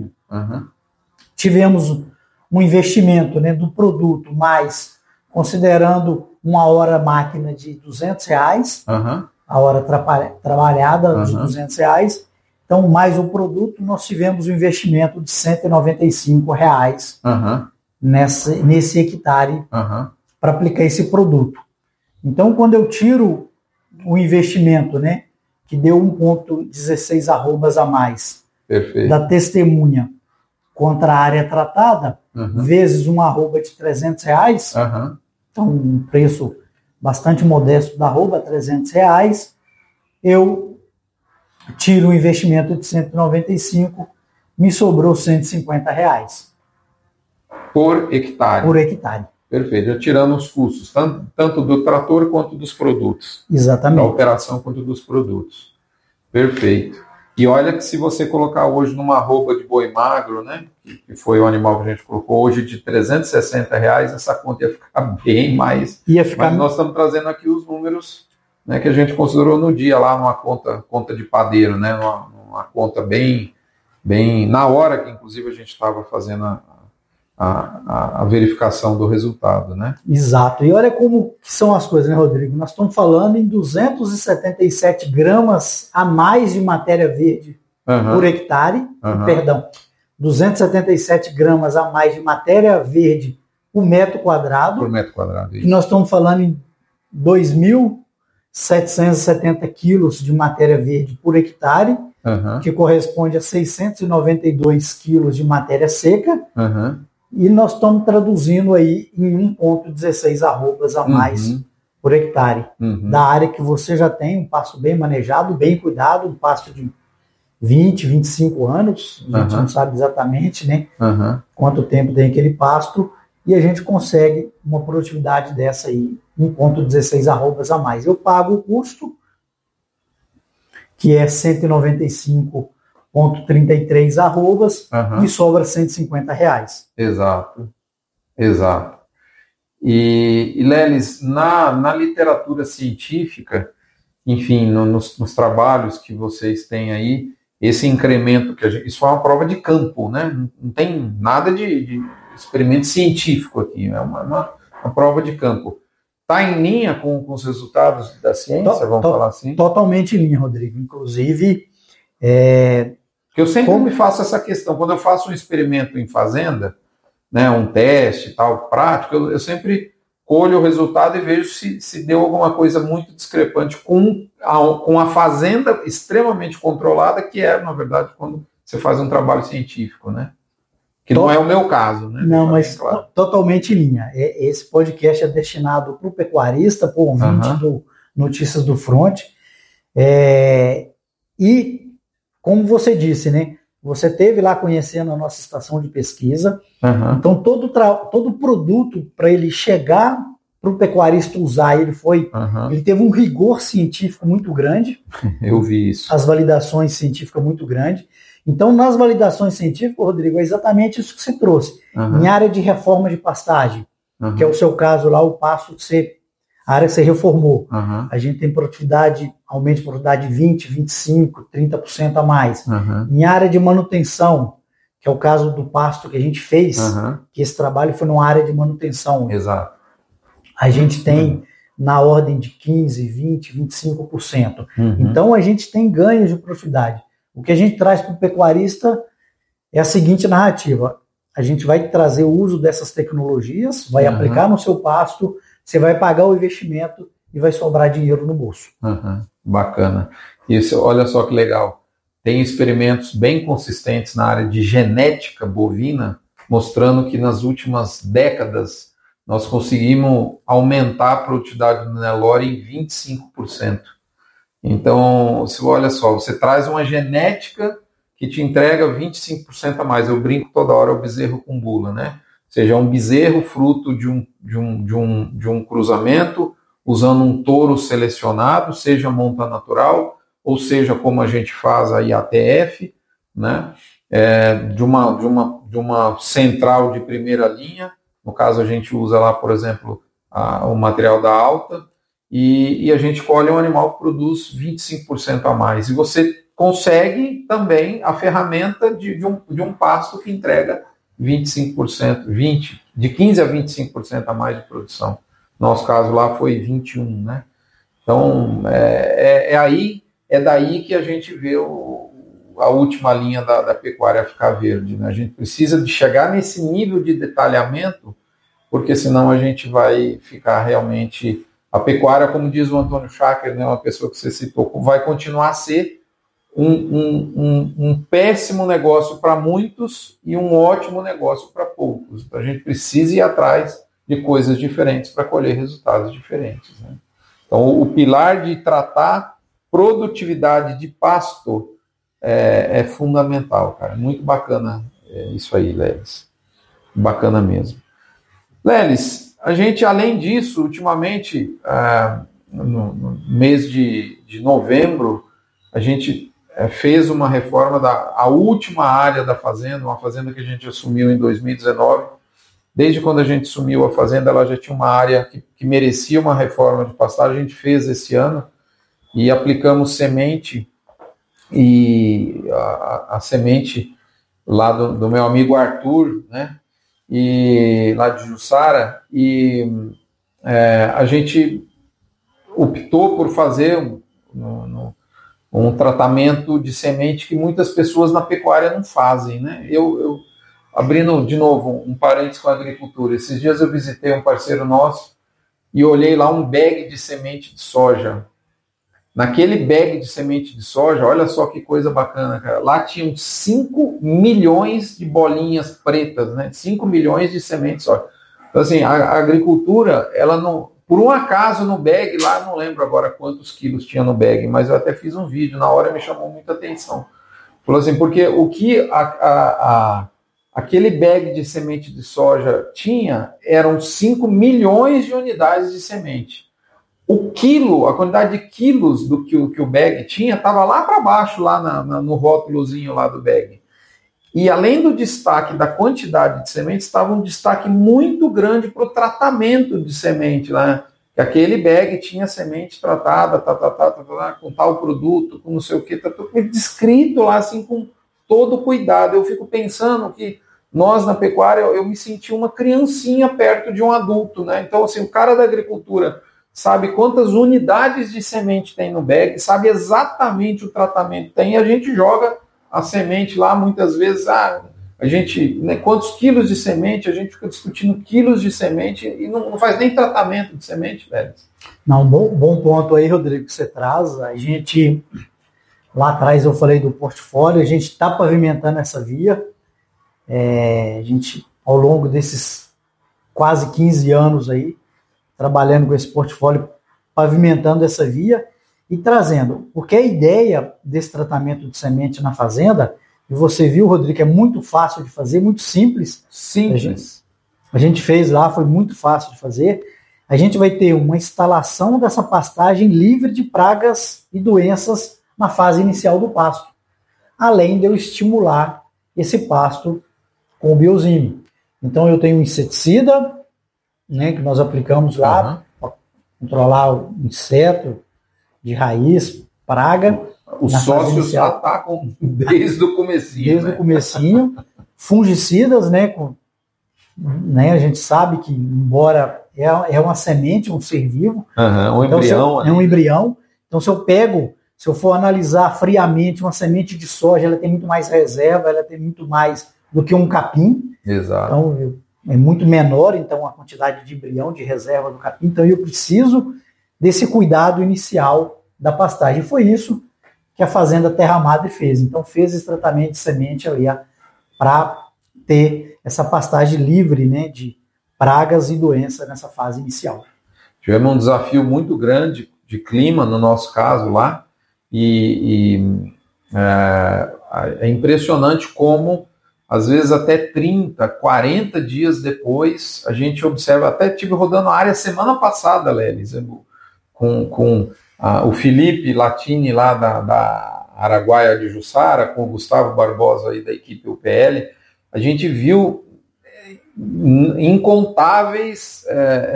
B: Tivemos um investimento, né, do produto, mais considerando uma hora máquina de R$200, a hora trabalhada de R$200, então mais o produto, nós tivemos um investimento de R$195 nesse hectare para aplicar esse produto. Então, quando eu tiro o investimento, né, que deu 1,16 arrobas a mais,
A: perfeito,
B: da testemunha contra a área tratada, vezes uma arroba de R$300, então um preço bastante modesto da arroba, R$300, eu tiro um investimento de 195, me sobrou R$150.
A: Por hectare.
B: Por hectare.
A: Perfeito, já tirando os custos, tanto do trator quanto dos produtos.
B: Exatamente.
A: Da operação quanto dos produtos. Perfeito. E olha que se você colocar hoje numa arroba de boi magro, né, que foi o animal que a gente colocou hoje de R$360, essa conta ia ficar bem mais. Mas nós estamos trazendo aqui os números, né, que a gente considerou no dia lá numa conta de padeiro, né, numa conta bem na hora que inclusive a gente estava fazendo a verificação do resultado, né?
B: Exato. E olha como que são as coisas, né, Rodrigo? Nós estamos falando em 277 gramas a mais de matéria verde por hectare, perdão, 277 gramas a mais de matéria verde por metro quadrado.
A: Por metro quadrado.
B: E nós estamos falando em 2.770 quilos de matéria verde por hectare, que corresponde a 692 quilos de matéria seca. E nós estamos traduzindo aí em 1,16 arrobas a mais por hectare. Da área que você já tem, um pasto bem manejado, bem cuidado, um pasto de 20, 25 anos, a gente não sabe exatamente, né, quanto tempo tem aquele pasto, e a gente consegue uma produtividade dessa aí, 1,16 arrobas a mais. Eu pago o custo, que é 195,33 arrobas, e sobra R$150.
A: Exato. E Lelis, na literatura científica, enfim, nos trabalhos que vocês têm aí, esse incremento, isso foi uma prova de campo, né? Não tem nada de experimento científico aqui, é uma prova de campo. Está em linha com os resultados da ciência, vamos falar assim?
B: Totalmente em linha, Rodrigo. Inclusive,
A: eu sempre me faço essa questão, quando eu faço um experimento em fazenda, né, um teste tal, prático, eu sempre colho o resultado e vejo se deu alguma coisa muito discrepante com a fazenda extremamente controlada, que é, na verdade, quando você faz um trabalho científico, né? Que não é o meu caso, né?
B: Não, mas claro, totalmente em linha. Esse podcast é destinado para o pecuarista, para o ouvinte do Notícias do Front. E, como você disse, né? Você esteve lá conhecendo a nossa estação de pesquisa. Então, todo produto, para ele chegar para o pecuarista usar, ele teve um rigor científico muito grande.
A: Eu vi isso.
B: As validações científicas muito grandes. Então, nas validações científicas, Rodrigo, é exatamente isso que você trouxe. Em área de reforma de pastagem, que é o seu caso lá, o pasto a área que você reformou. A gente tem produtividade, aumento de produtividade de 20%, 25%, 30% a mais. Em área de manutenção, que é o caso do pasto que a gente fez, que esse trabalho foi numa área de manutenção.
A: Exato.
B: A gente tem na ordem de 15%, 20%, 25%. Então, a gente tem ganhos de produtividade. O que a gente traz para o pecuarista é a seguinte narrativa. A gente vai trazer o uso dessas tecnologias, vai aplicar no seu pasto, você vai pagar o investimento e vai sobrar dinheiro no bolso.
A: Bacana. Isso, olha só que legal. Tem experimentos bem consistentes na área de genética bovina, mostrando que nas últimas décadas nós conseguimos aumentar a produtividade do Nelore em 25%. Então, olha só, você traz uma genética que te entrega 25% a mais. Eu brinco toda hora, o bezerro com bula, né? Ou seja, é um bezerro fruto de um cruzamento, usando um touro selecionado, seja monta natural, ou seja, como a gente faz a IATF, né? De uma central de primeira linha. No caso, a gente usa lá, por exemplo, o material da alta, e a gente colhe um animal que produz 25% a mais. E você consegue também a ferramenta de um pasto que entrega 25%, de 15% a 25% a mais de produção. Nosso caso lá foi 21%, né? Então, é daí que a gente vê a última linha da pecuária ficar verde, né? A gente precisa de chegar nesse nível de detalhamento, porque senão a gente vai ficar realmente... A pecuária, como diz o Antônio Schacker, né, uma pessoa que você citou, vai continuar a ser um péssimo negócio para muitos e um ótimo negócio para poucos. Então, a gente precisa ir atrás de coisas diferentes para colher resultados diferentes, né? Então, o pilar de tratar produtividade de pasto é fundamental, cara. Muito bacana isso aí, Lelis. Bacana mesmo. Lelis, a gente, além disso, ultimamente, no mês de novembro, a gente fez uma reforma a última área da fazenda, uma fazenda que a gente assumiu em 2019. Desde quando a gente assumiu a fazenda, ela já tinha uma área que merecia uma reforma de pastagem. A gente fez esse ano e aplicamos semente, e a semente lá do meu amigo Arthur, né? E lá de Jussara, e a gente optou por fazer um tratamento de semente que muitas pessoas na pecuária não fazem, né? Eu abrindo de novo um parênteses com a agricultura, esses dias eu visitei um parceiro nosso e olhei lá um bag de semente de soja. Naquele bag de semente de soja, olha só que coisa bacana, cara. Lá tinham 5 milhões de bolinhas pretas, né? 5 milhões de sementes de soja. Então, assim, a agricultura, ela não... Por um acaso, no bag, lá, não lembro agora quantos quilos tinha no bag, mas eu até fiz um vídeo, na hora me chamou muita atenção. Falou assim, porque o que aquele bag de semente de soja tinha eram 5 milhões de unidades de semente. O quilo, a quantidade de quilos do que o bag tinha, estava lá para baixo, lá no rótulozinho lá do bag. E além do destaque da quantidade de sementes, estava um destaque muito grande para o tratamento de semente, né? Que aquele bag tinha semente tratada, com tal produto, com não sei o que, descrito lá assim com todo cuidado. Eu fico pensando que nós na pecuária, eu me senti uma criancinha perto de um adulto, né? Então, assim, o cara da agricultura sabe quantas unidades de semente tem no bag, sabe exatamente o tratamento que tem, e a gente joga a semente lá, muitas vezes, a gente, né, quantos quilos de semente, a gente fica discutindo quilos de semente e não faz nem tratamento de semente, velho.
B: Não, bom ponto aí, Rodrigo, que você traz. A gente, lá atrás eu falei do portfólio, a gente está pavimentando essa via. A gente, ao longo desses quase 15 anos aí, trabalhando com esse portfólio, pavimentando essa via e trazendo, porque a ideia desse tratamento de semente na fazenda, e você viu, Rodrigo, é muito fácil de fazer, muito simples.
A: Simples.
B: A gente fez lá, foi muito fácil de fazer. a gente vai ter uma instalação dessa pastagem livre de pragas e doenças na fase inicial do pasto, além de eu estimular esse pasto com o Biosime. Então eu tenho um inseticida, né, que nós aplicamos lá para controlar o inseto de raiz, praga.
A: Os sócios atacam desde o comecinho.
B: Desde o comecinho. Fungicidas, né, a gente sabe que, embora é uma semente, um ser vivo,
A: um
B: então,
A: embrião.
B: É um embrião. Então, se eu for analisar friamente uma semente de soja, ela tem muito mais reserva, ela tem muito mais do que um capim.
A: Exato.
B: Então, é muito menor, então, a quantidade de embrião, de reserva do capim. Então, eu preciso desse cuidado inicial da pastagem. E foi isso que a Fazenda Terra Madre fez. Então, fez esse tratamento de semente ali para ter essa pastagem livre, né, de pragas e doenças nessa fase inicial.
A: Tivemos um desafio muito grande de clima, no nosso caso lá, é impressionante como, às vezes, até 30, 40 dias depois, a gente observa, até tive rodando a área semana passada, Lelis, com o Felipe Latini lá da Araguaia de Jussara, com o Gustavo Barbosa aí da equipe UPL, a gente viu incontáveis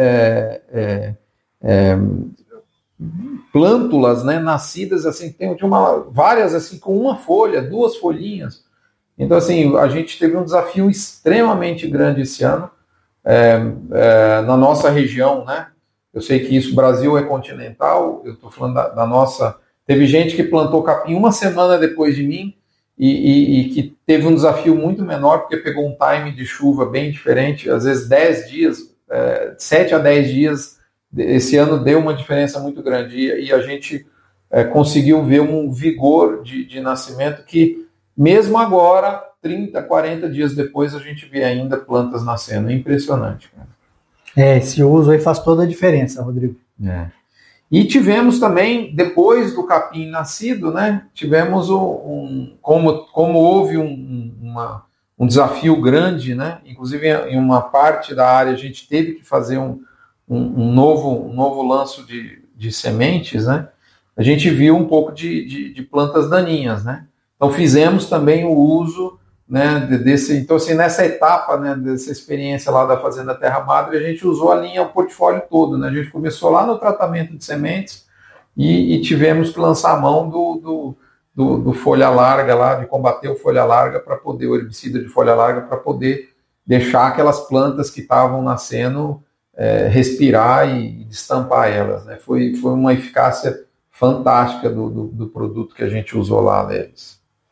A: plântulas, né, nascidas assim, tinha várias assim com uma folha, 2 folhinhas. Então assim, a gente teve um desafio extremamente grande esse ano na nossa região, né? Eu sei que isso, o Brasil é continental, eu estou falando da nossa. Teve gente que plantou capim uma semana depois de mim e que teve um desafio muito menor, porque pegou um time de chuva bem diferente, às vezes 10 dias, 7 a 10 dias, esse ano deu uma diferença muito grande, e a gente conseguiu ver um vigor de nascimento que, mesmo agora, 30, 40 dias depois, a gente vê ainda plantas nascendo. É impressionante, cara.
B: Esse uso aí faz toda a diferença, Rodrigo.
A: E tivemos também, depois do capim nascido, né, tivemos como houve um desafio grande, né, inclusive em uma parte da área a gente teve que fazer um novo lanço de sementes, né, a gente viu um pouco de plantas daninhas, né, então fizemos também o uso, né, então assim, nessa etapa, né, dessa experiência lá da Fazenda Terra Madre, a gente usou a linha, o portfólio todo, né, a gente começou lá no tratamento de sementes e tivemos que lançar a mão do folha larga lá, de combater o folha larga para poder, o herbicida de folha larga, para poder deixar aquelas plantas que estavam nascendo respirar e destampar elas, né, foi uma eficácia fantástica do produto que a gente usou lá neles.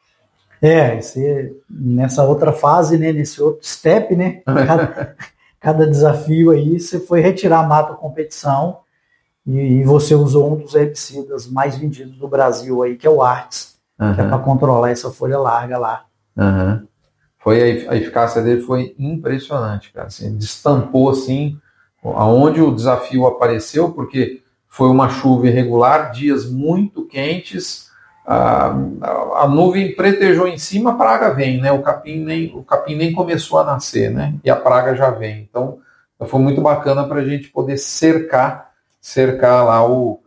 B: Nessa outra fase, né, nesse outro step, né, cada desafio aí, você foi retirar a mata competição e você usou um dos herbicidas mais vendidos do Brasil aí, que é o Artes, que é para controlar essa folha larga lá.
A: A eficácia dele foi impressionante, cara, assim, destampou assim, aonde o desafio apareceu, porque foi uma chuva irregular, dias muito quentes, a nuvem pretejou em cima, a praga vem, né? O capim nem começou a nascer, né? E a praga já vem. Então foi muito bacana para a gente poder cercar lá o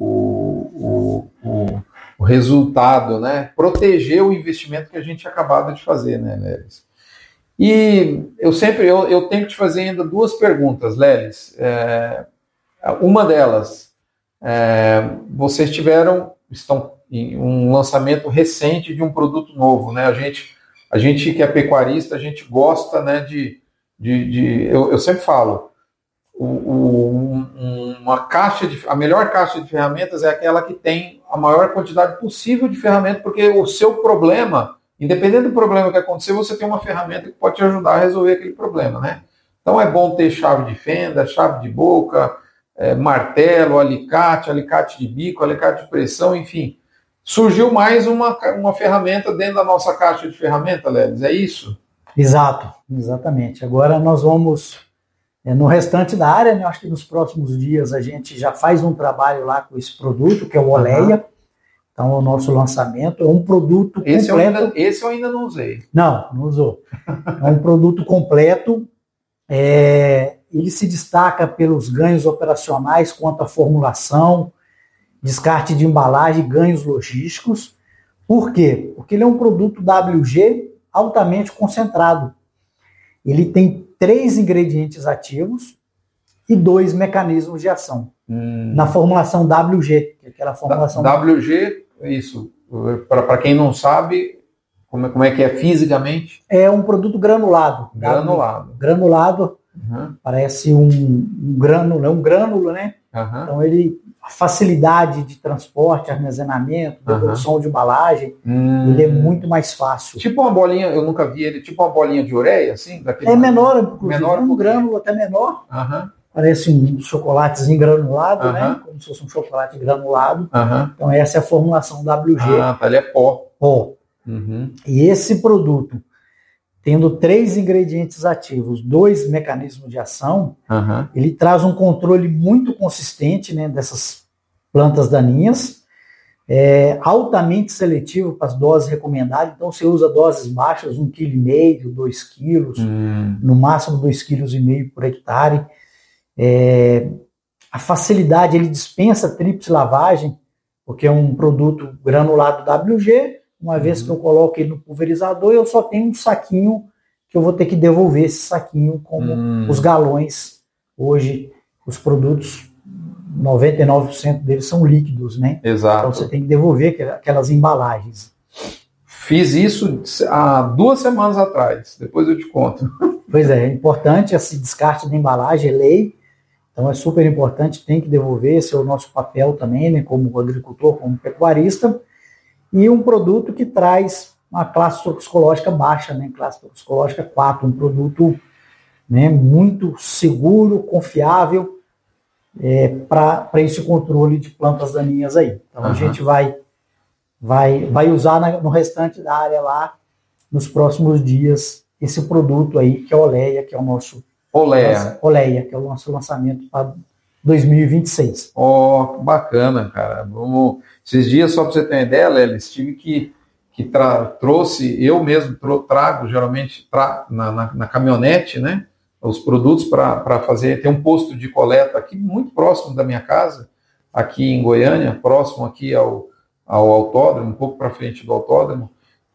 A: resultado, né? Proteger o investimento que a gente acabava de fazer, né, Lelis? E eu tenho que te fazer ainda 2 perguntas, Lelis. Uma delas, vocês estão em um lançamento recente de um produto novo, né? A gente que é pecuarista, a gente gosta, né, eu sempre falo, a melhor caixa de ferramentas é aquela que tem a maior quantidade possível de ferramentas, porque o seu problema, independente do problema que acontecer, você tem uma ferramenta que pode te ajudar a resolver aquele problema, né? Então é bom ter chave de fenda, chave de boca, martelo, alicate de bico, alicate de pressão, enfim. Surgiu mais uma ferramenta dentro da nossa caixa de ferramenta, Lelis, é isso?
B: Exatamente. Agora nós vamos, no restante da área, né, acho que nos próximos dias a gente já faz um trabalho lá com esse produto, que é o Oleia. Então, o nosso lançamento é um produto completo.
A: Esse eu ainda não usei.
B: Não usou. É um produto completo, ele se destaca pelos ganhos operacionais quanto à formulação, descarte de embalagem, ganhos logísticos. Por quê? Porque ele é um produto WG altamente concentrado. Ele tem 3 ingredientes ativos e 2 mecanismos de ação. Na formulação WG, que é aquela formulação...
A: WG, isso, para quem não sabe, como é que é fisicamente?
B: É um produto granulado. Granulado, parece um grânulo, né? Então a facilidade de transporte, armazenamento, devolução de embalagem, ele é muito mais fácil.
A: Tipo uma bolinha, eu nunca vi ele, tipo uma bolinha de ureia, assim?
B: Menor, inclusive, um grânulo até menor. Parece um chocolatezinho granulado, né? Como se fosse um chocolate granulado. Então essa é a formulação WG.
A: Ele é pó.
B: E esse produto, tendo 3 ingredientes ativos, 2 mecanismos de ação, ele traz um controle muito consistente, né, dessas plantas daninhas, altamente seletivo para as doses recomendadas. Então você usa doses baixas, 1,5 kg, 2 kg, no máximo 2,5 kg por hectare. A facilidade, ele dispensa tríplice lavagem, porque é um produto granulado WG. Uma vez que eu coloco ele no pulverizador, eu só tenho um saquinho que eu vou ter que devolver esse saquinho, como os galões. Hoje, os produtos, 99% deles são líquidos, né?
A: Exato.
B: Então você tem que devolver aquelas embalagens.
A: Fiz isso há 2 semanas atrás, depois eu te conto.
B: Pois é importante esse descarte da embalagem, é lei. Então é super importante, tem que devolver, esse é o nosso papel também, né? Como agricultor, como pecuarista. E um produto que traz uma classe toxicológica baixa, né? Classe toxicológica 4, um produto, né, muito seguro, confiável para esse controle de plantas daninhas aí. Então a gente vai usar no restante da área lá, nos próximos dias, esse produto aí, que é a Oleia, que é o nosso... Oleia, que é o nosso lançamento para 2026.
A: Bacana, cara. Esses dias, só para você ter uma ideia, Lelis, tive que trouxe, eu mesmo trago, geralmente, na caminhonete, né, os produtos para fazer. Tem um posto de coleta aqui muito próximo da minha casa, aqui em Goiânia, próximo aqui ao autódromo, um pouco para frente do autódromo,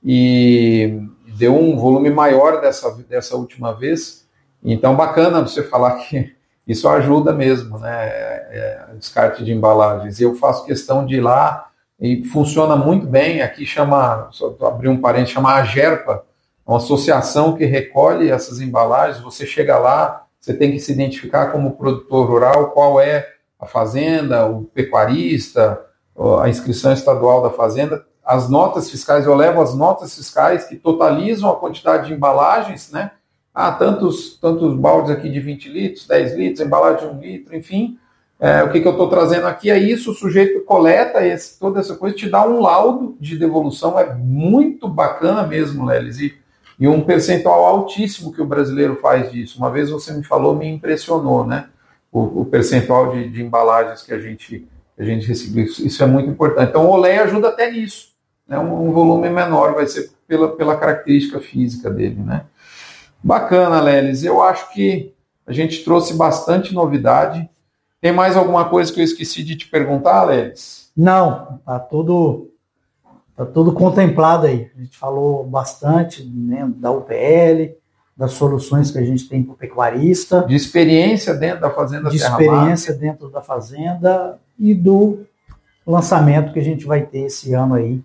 A: e deu um volume maior dessa última vez. Então, bacana você falar que isso ajuda mesmo, né? Descarte de embalagens. Eu faço questão de ir lá e funciona muito bem. Aqui só abrir um parênteses, chama Agerpa, uma associação que recolhe essas embalagens. Você chega lá, você tem que se identificar como produtor rural, qual é a fazenda, o pecuarista, a inscrição estadual da fazenda. As notas fiscais, eu levo as notas fiscais que totalizam a quantidade de embalagens, né? Tantos baldes aqui de 20 litros, 10 litros, embalagem de 1 litro, enfim. O que eu estou trazendo aqui é isso, o sujeito coleta toda essa coisa, te dá um laudo de devolução, é muito bacana mesmo, Lelis, e um percentual altíssimo que o brasileiro faz disso. Uma vez você me falou, me impressionou, né? O percentual de embalagens que a gente recicla, isso é muito importante. Então o Oleia ajuda até nisso, né? Um volume menor, vai ser pela característica física dele, né? Bacana, Lelis. Eu acho que a gente trouxe bastante novidade. Tem mais alguma coisa que eu esqueci de te perguntar, Lelis?
B: Não, tá tudo contemplado aí. A gente falou bastante, né, da UPL, das soluções que a gente tem para o pecuarista.
A: De experiência dentro da Fazenda Terra Mar.
B: De experiência dentro da fazenda e do lançamento que a gente vai ter esse ano aí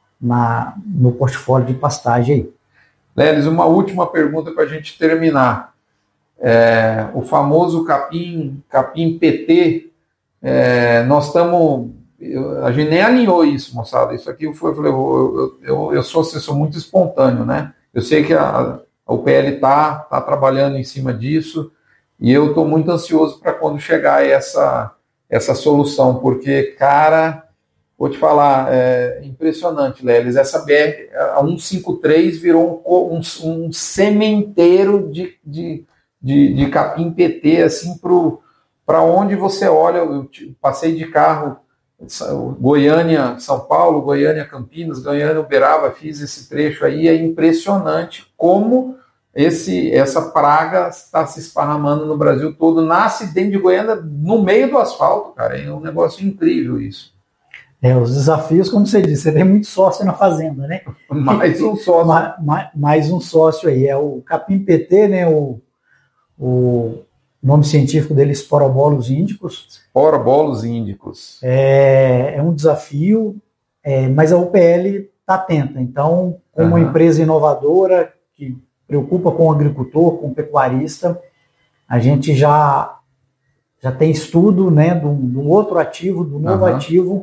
B: no portfólio de pastagem aí.
A: Lelis, uma última pergunta para a gente terminar. O famoso capim PT, nós estamos... A gente nem alinhou isso, moçada. Isso aqui eu falei, eu sou muito espontâneo, né? Eu sei que a UPL está trabalhando em cima disso e eu estou muito ansioso para quando chegar essa solução, porque, cara... Vou te falar, é impressionante, Lelis. Essa BR, a 153 virou um sementeiro de capim PT, assim, para onde você olha. Eu passei de carro, Goiânia, São Paulo, Goiânia, Campinas, Goiânia, Uberaba, fiz esse trecho aí. É impressionante como essa praga está se esparramando no Brasil todo, nasce dentro de Goiânia, no meio do asfalto, cara. É um negócio incrível isso.
B: Os desafios, como você disse, você tem muito sócio na fazenda, né?
A: Mais um sócio.
B: Mais um sócio aí, é o capim-PT, né? O nome científico dele é Sporobolus índicos.
A: Sporobolus índicos.
B: É um desafio, mas a UPL está atenta. Então, como uma empresa inovadora que preocupa com o agricultor, com o pecuarista, a gente já tem estudo, né, de um outro ativo, do novo ativo,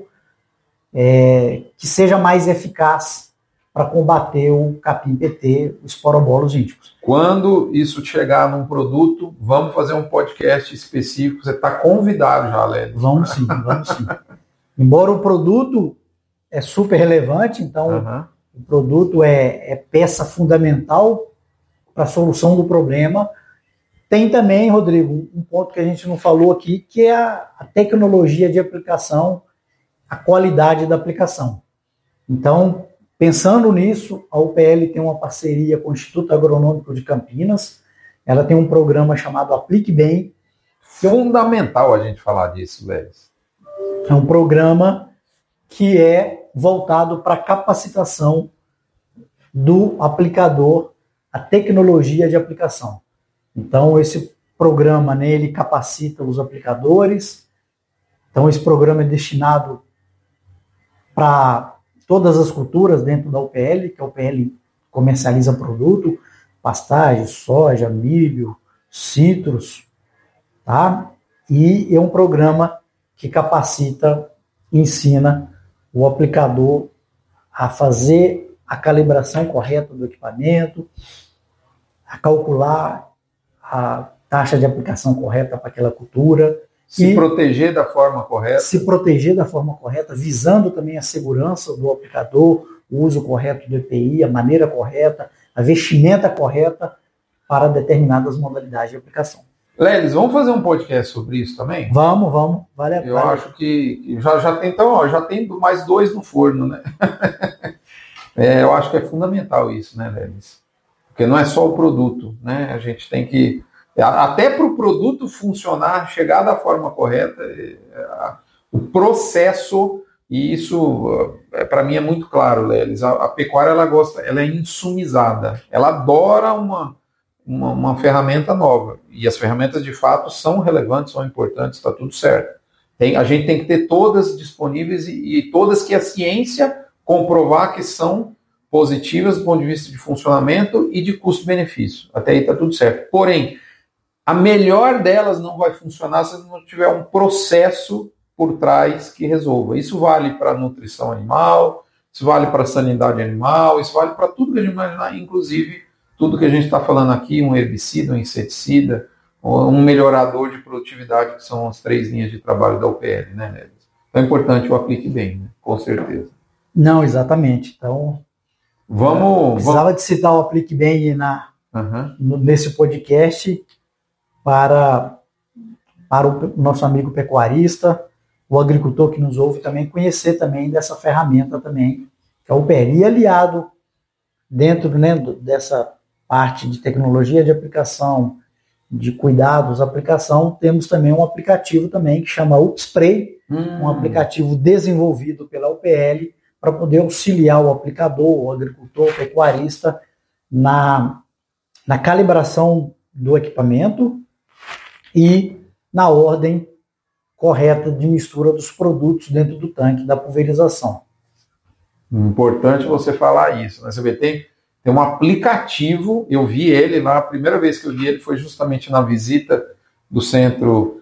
B: que seja mais eficaz para combater o capim-PT, os Sporobolus índicos.
A: Quando isso chegar num produto, vamos fazer um podcast específico. Você está convidado já, Lélis.
B: Vamos sim. Embora o produto é super relevante, então o produto é peça fundamental para a solução do problema. Tem também, Rodrigo, um ponto que a gente não falou aqui, que é a tecnologia de aplicação, a qualidade da aplicação. Então, pensando nisso, a UPL tem uma parceria com o Instituto Agronômico de Campinas. Ela tem um programa chamado Aplique Bem.
A: Fundamental a gente falar disso, Lélis.
B: É um programa que é voltado para a capacitação do aplicador, a tecnologia de aplicação. Então, esse programa, né, ele capacita os aplicadores. Então, esse programa é destinado para todas as culturas dentro da UPL, que a UPL comercializa produto, pastagem, soja, milho, citros, tá? E é um programa que capacita, ensina o aplicador a fazer a calibração correta do equipamento, a calcular a taxa de aplicação correta para aquela cultura.
A: Se proteger da forma correta.
B: Se proteger da forma correta, visando também a segurança do aplicador, o uso correto do EPI, a maneira correta, a vestimenta correta para determinadas modalidades de aplicação.
A: Lélis, vamos fazer um podcast sobre isso também?
B: Vamos. Vale a pena.
A: Eu acho que já tem, então, já tem mais 2 no forno, né? Eu acho que é fundamental isso, né, Lélis? Porque não é só o produto, né? A gente tem que... Até para o produto funcionar, chegar da forma correta, o processo, e isso para mim é muito claro, Lélis. A pecuária ela é insumizada, ela adora uma ferramenta nova, e as ferramentas de fato são relevantes, são importantes, está tudo certo. A gente tem que ter todas disponíveis e todas que a ciência comprovar que são positivas do ponto de vista de funcionamento e de custo-benefício. Até aí está tudo certo. Porém, a melhor delas não vai funcionar se não tiver um processo por trás que resolva. Isso vale para a nutrição animal, isso vale para a sanidade animal, isso vale para tudo que a gente imaginar, inclusive tudo que a gente está falando aqui, um herbicida, um inseticida, um melhorador de produtividade, que são as 3 linhas de trabalho da UPL, né, Lélis? Então é importante o Aplique Bem, né? Com certeza.
B: Não, exatamente. Então, precisava de citar o Aplique Bem nesse podcast, para o nosso amigo pecuarista, o agricultor que nos ouve também, conhecer também dessa ferramenta também, que é o UPL. E aliado dentro, né, dessa parte de tecnologia de aplicação, de cuidados, aplicação, temos também um aplicativo também que chama UpSpray, um aplicativo desenvolvido pela UPL para poder auxiliar o aplicador, o agricultor, o pecuarista na calibração do equipamento e na ordem correta de mistura dos produtos dentro do tanque da pulverização.
A: Importante você falar isso, né? Você vê, tem um aplicativo, eu vi ele lá, a primeira vez que eu vi ele foi justamente na visita do centro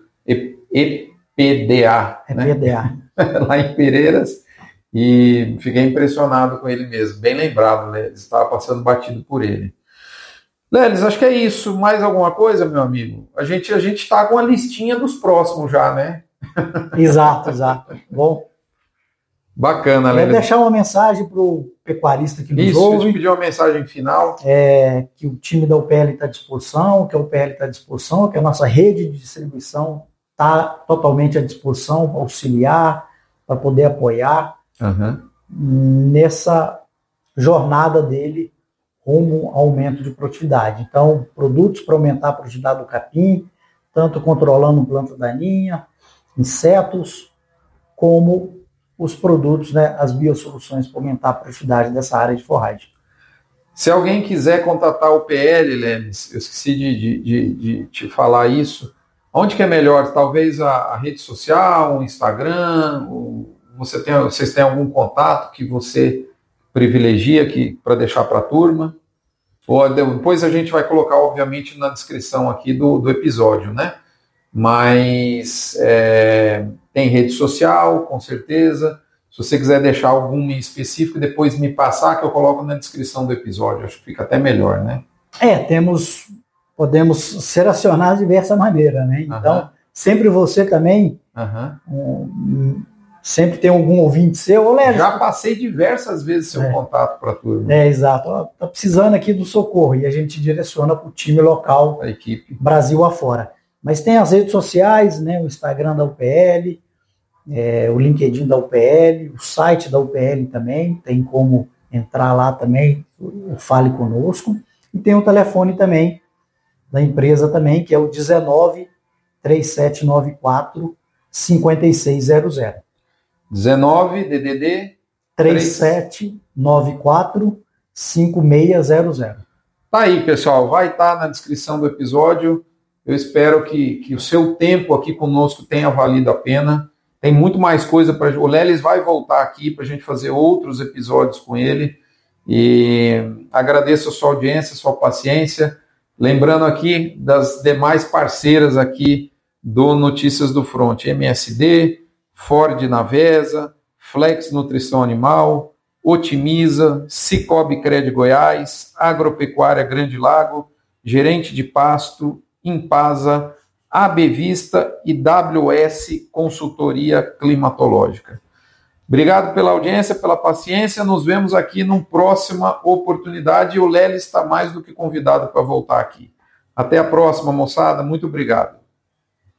A: EPDA, né? Lá em Pereiras, e fiquei impressionado com ele mesmo, bem lembrado, né? Estava passando batido por ele. Lélis, acho que é isso. Mais alguma coisa, meu amigo? A gente está com a listinha dos próximos já, né?
B: Exato. Bom.
A: Bacana,
B: Lélis. Quero deixar uma mensagem para o pecuarista que nos ouve.
A: Isso, eu te pedi uma mensagem final.
B: Que o time da UPL está à disposição, que a UPL está à disposição, que a nossa rede de distribuição está totalmente à disposição para auxiliar, para poder apoiar nessa jornada dele rumo ao aumento de produtividade. Então, produtos para aumentar a produtividade do capim, tanto controlando planta daninha, insetos, como os produtos, né, as biosoluções para aumentar a produtividade dessa área de forragem.
A: Se alguém quiser contatar o PL, Lelis, eu esqueci de te falar isso, onde que é melhor? Talvez a rede social, o Instagram, vocês têm algum contato que você privilegia para deixar para a turma? Ou depois a gente vai colocar, obviamente, na descrição aqui do episódio, né? Mas tem rede social, com certeza. Se você quiser deixar alguma em específico, depois me passar, que eu coloco na descrição do episódio. Acho que fica até melhor, né?
B: Podemos ser acionados de diversas maneiras, né? Então, sempre você também, sempre tem algum ouvinte seu. Lélis,
A: já passei diversas vezes seu contato para a turma.
B: Exato. Está precisando aqui do socorro e a gente direciona para o time local,
A: a equipe,
B: Brasil afora. Mas tem as redes sociais, né? O Instagram da UPL, o LinkedIn da UPL, o site da UPL também, tem como entrar lá também, fale conosco. E tem o telefone também da empresa também, que é o 19 3794 5600.
A: 19 DDD
B: 3794 5600.
A: Tá aí, pessoal, vai estar na descrição do episódio. Eu espero que o seu tempo aqui conosco tenha valido a pena. Tem muito mais coisa para... O Lélis vai voltar aqui para a gente fazer outros episódios com ele. E agradeço a sua audiência, a sua paciência. Lembrando aqui das demais parceiras aqui do Notícias do Front. MSD, Ford Navesa, Flex Nutrição Animal, Otimiza, Cicobi Cred Goiás, Agropecuária Grande Lago, Gerente de Pasto, Impasa, AB Vista e WS Consultoria Climatológica. Obrigado pela audiência, pela paciência. Nos vemos aqui numa próxima oportunidade. E o Lélis está mais do que convidado para voltar aqui. Até a próxima, moçada. Muito obrigado.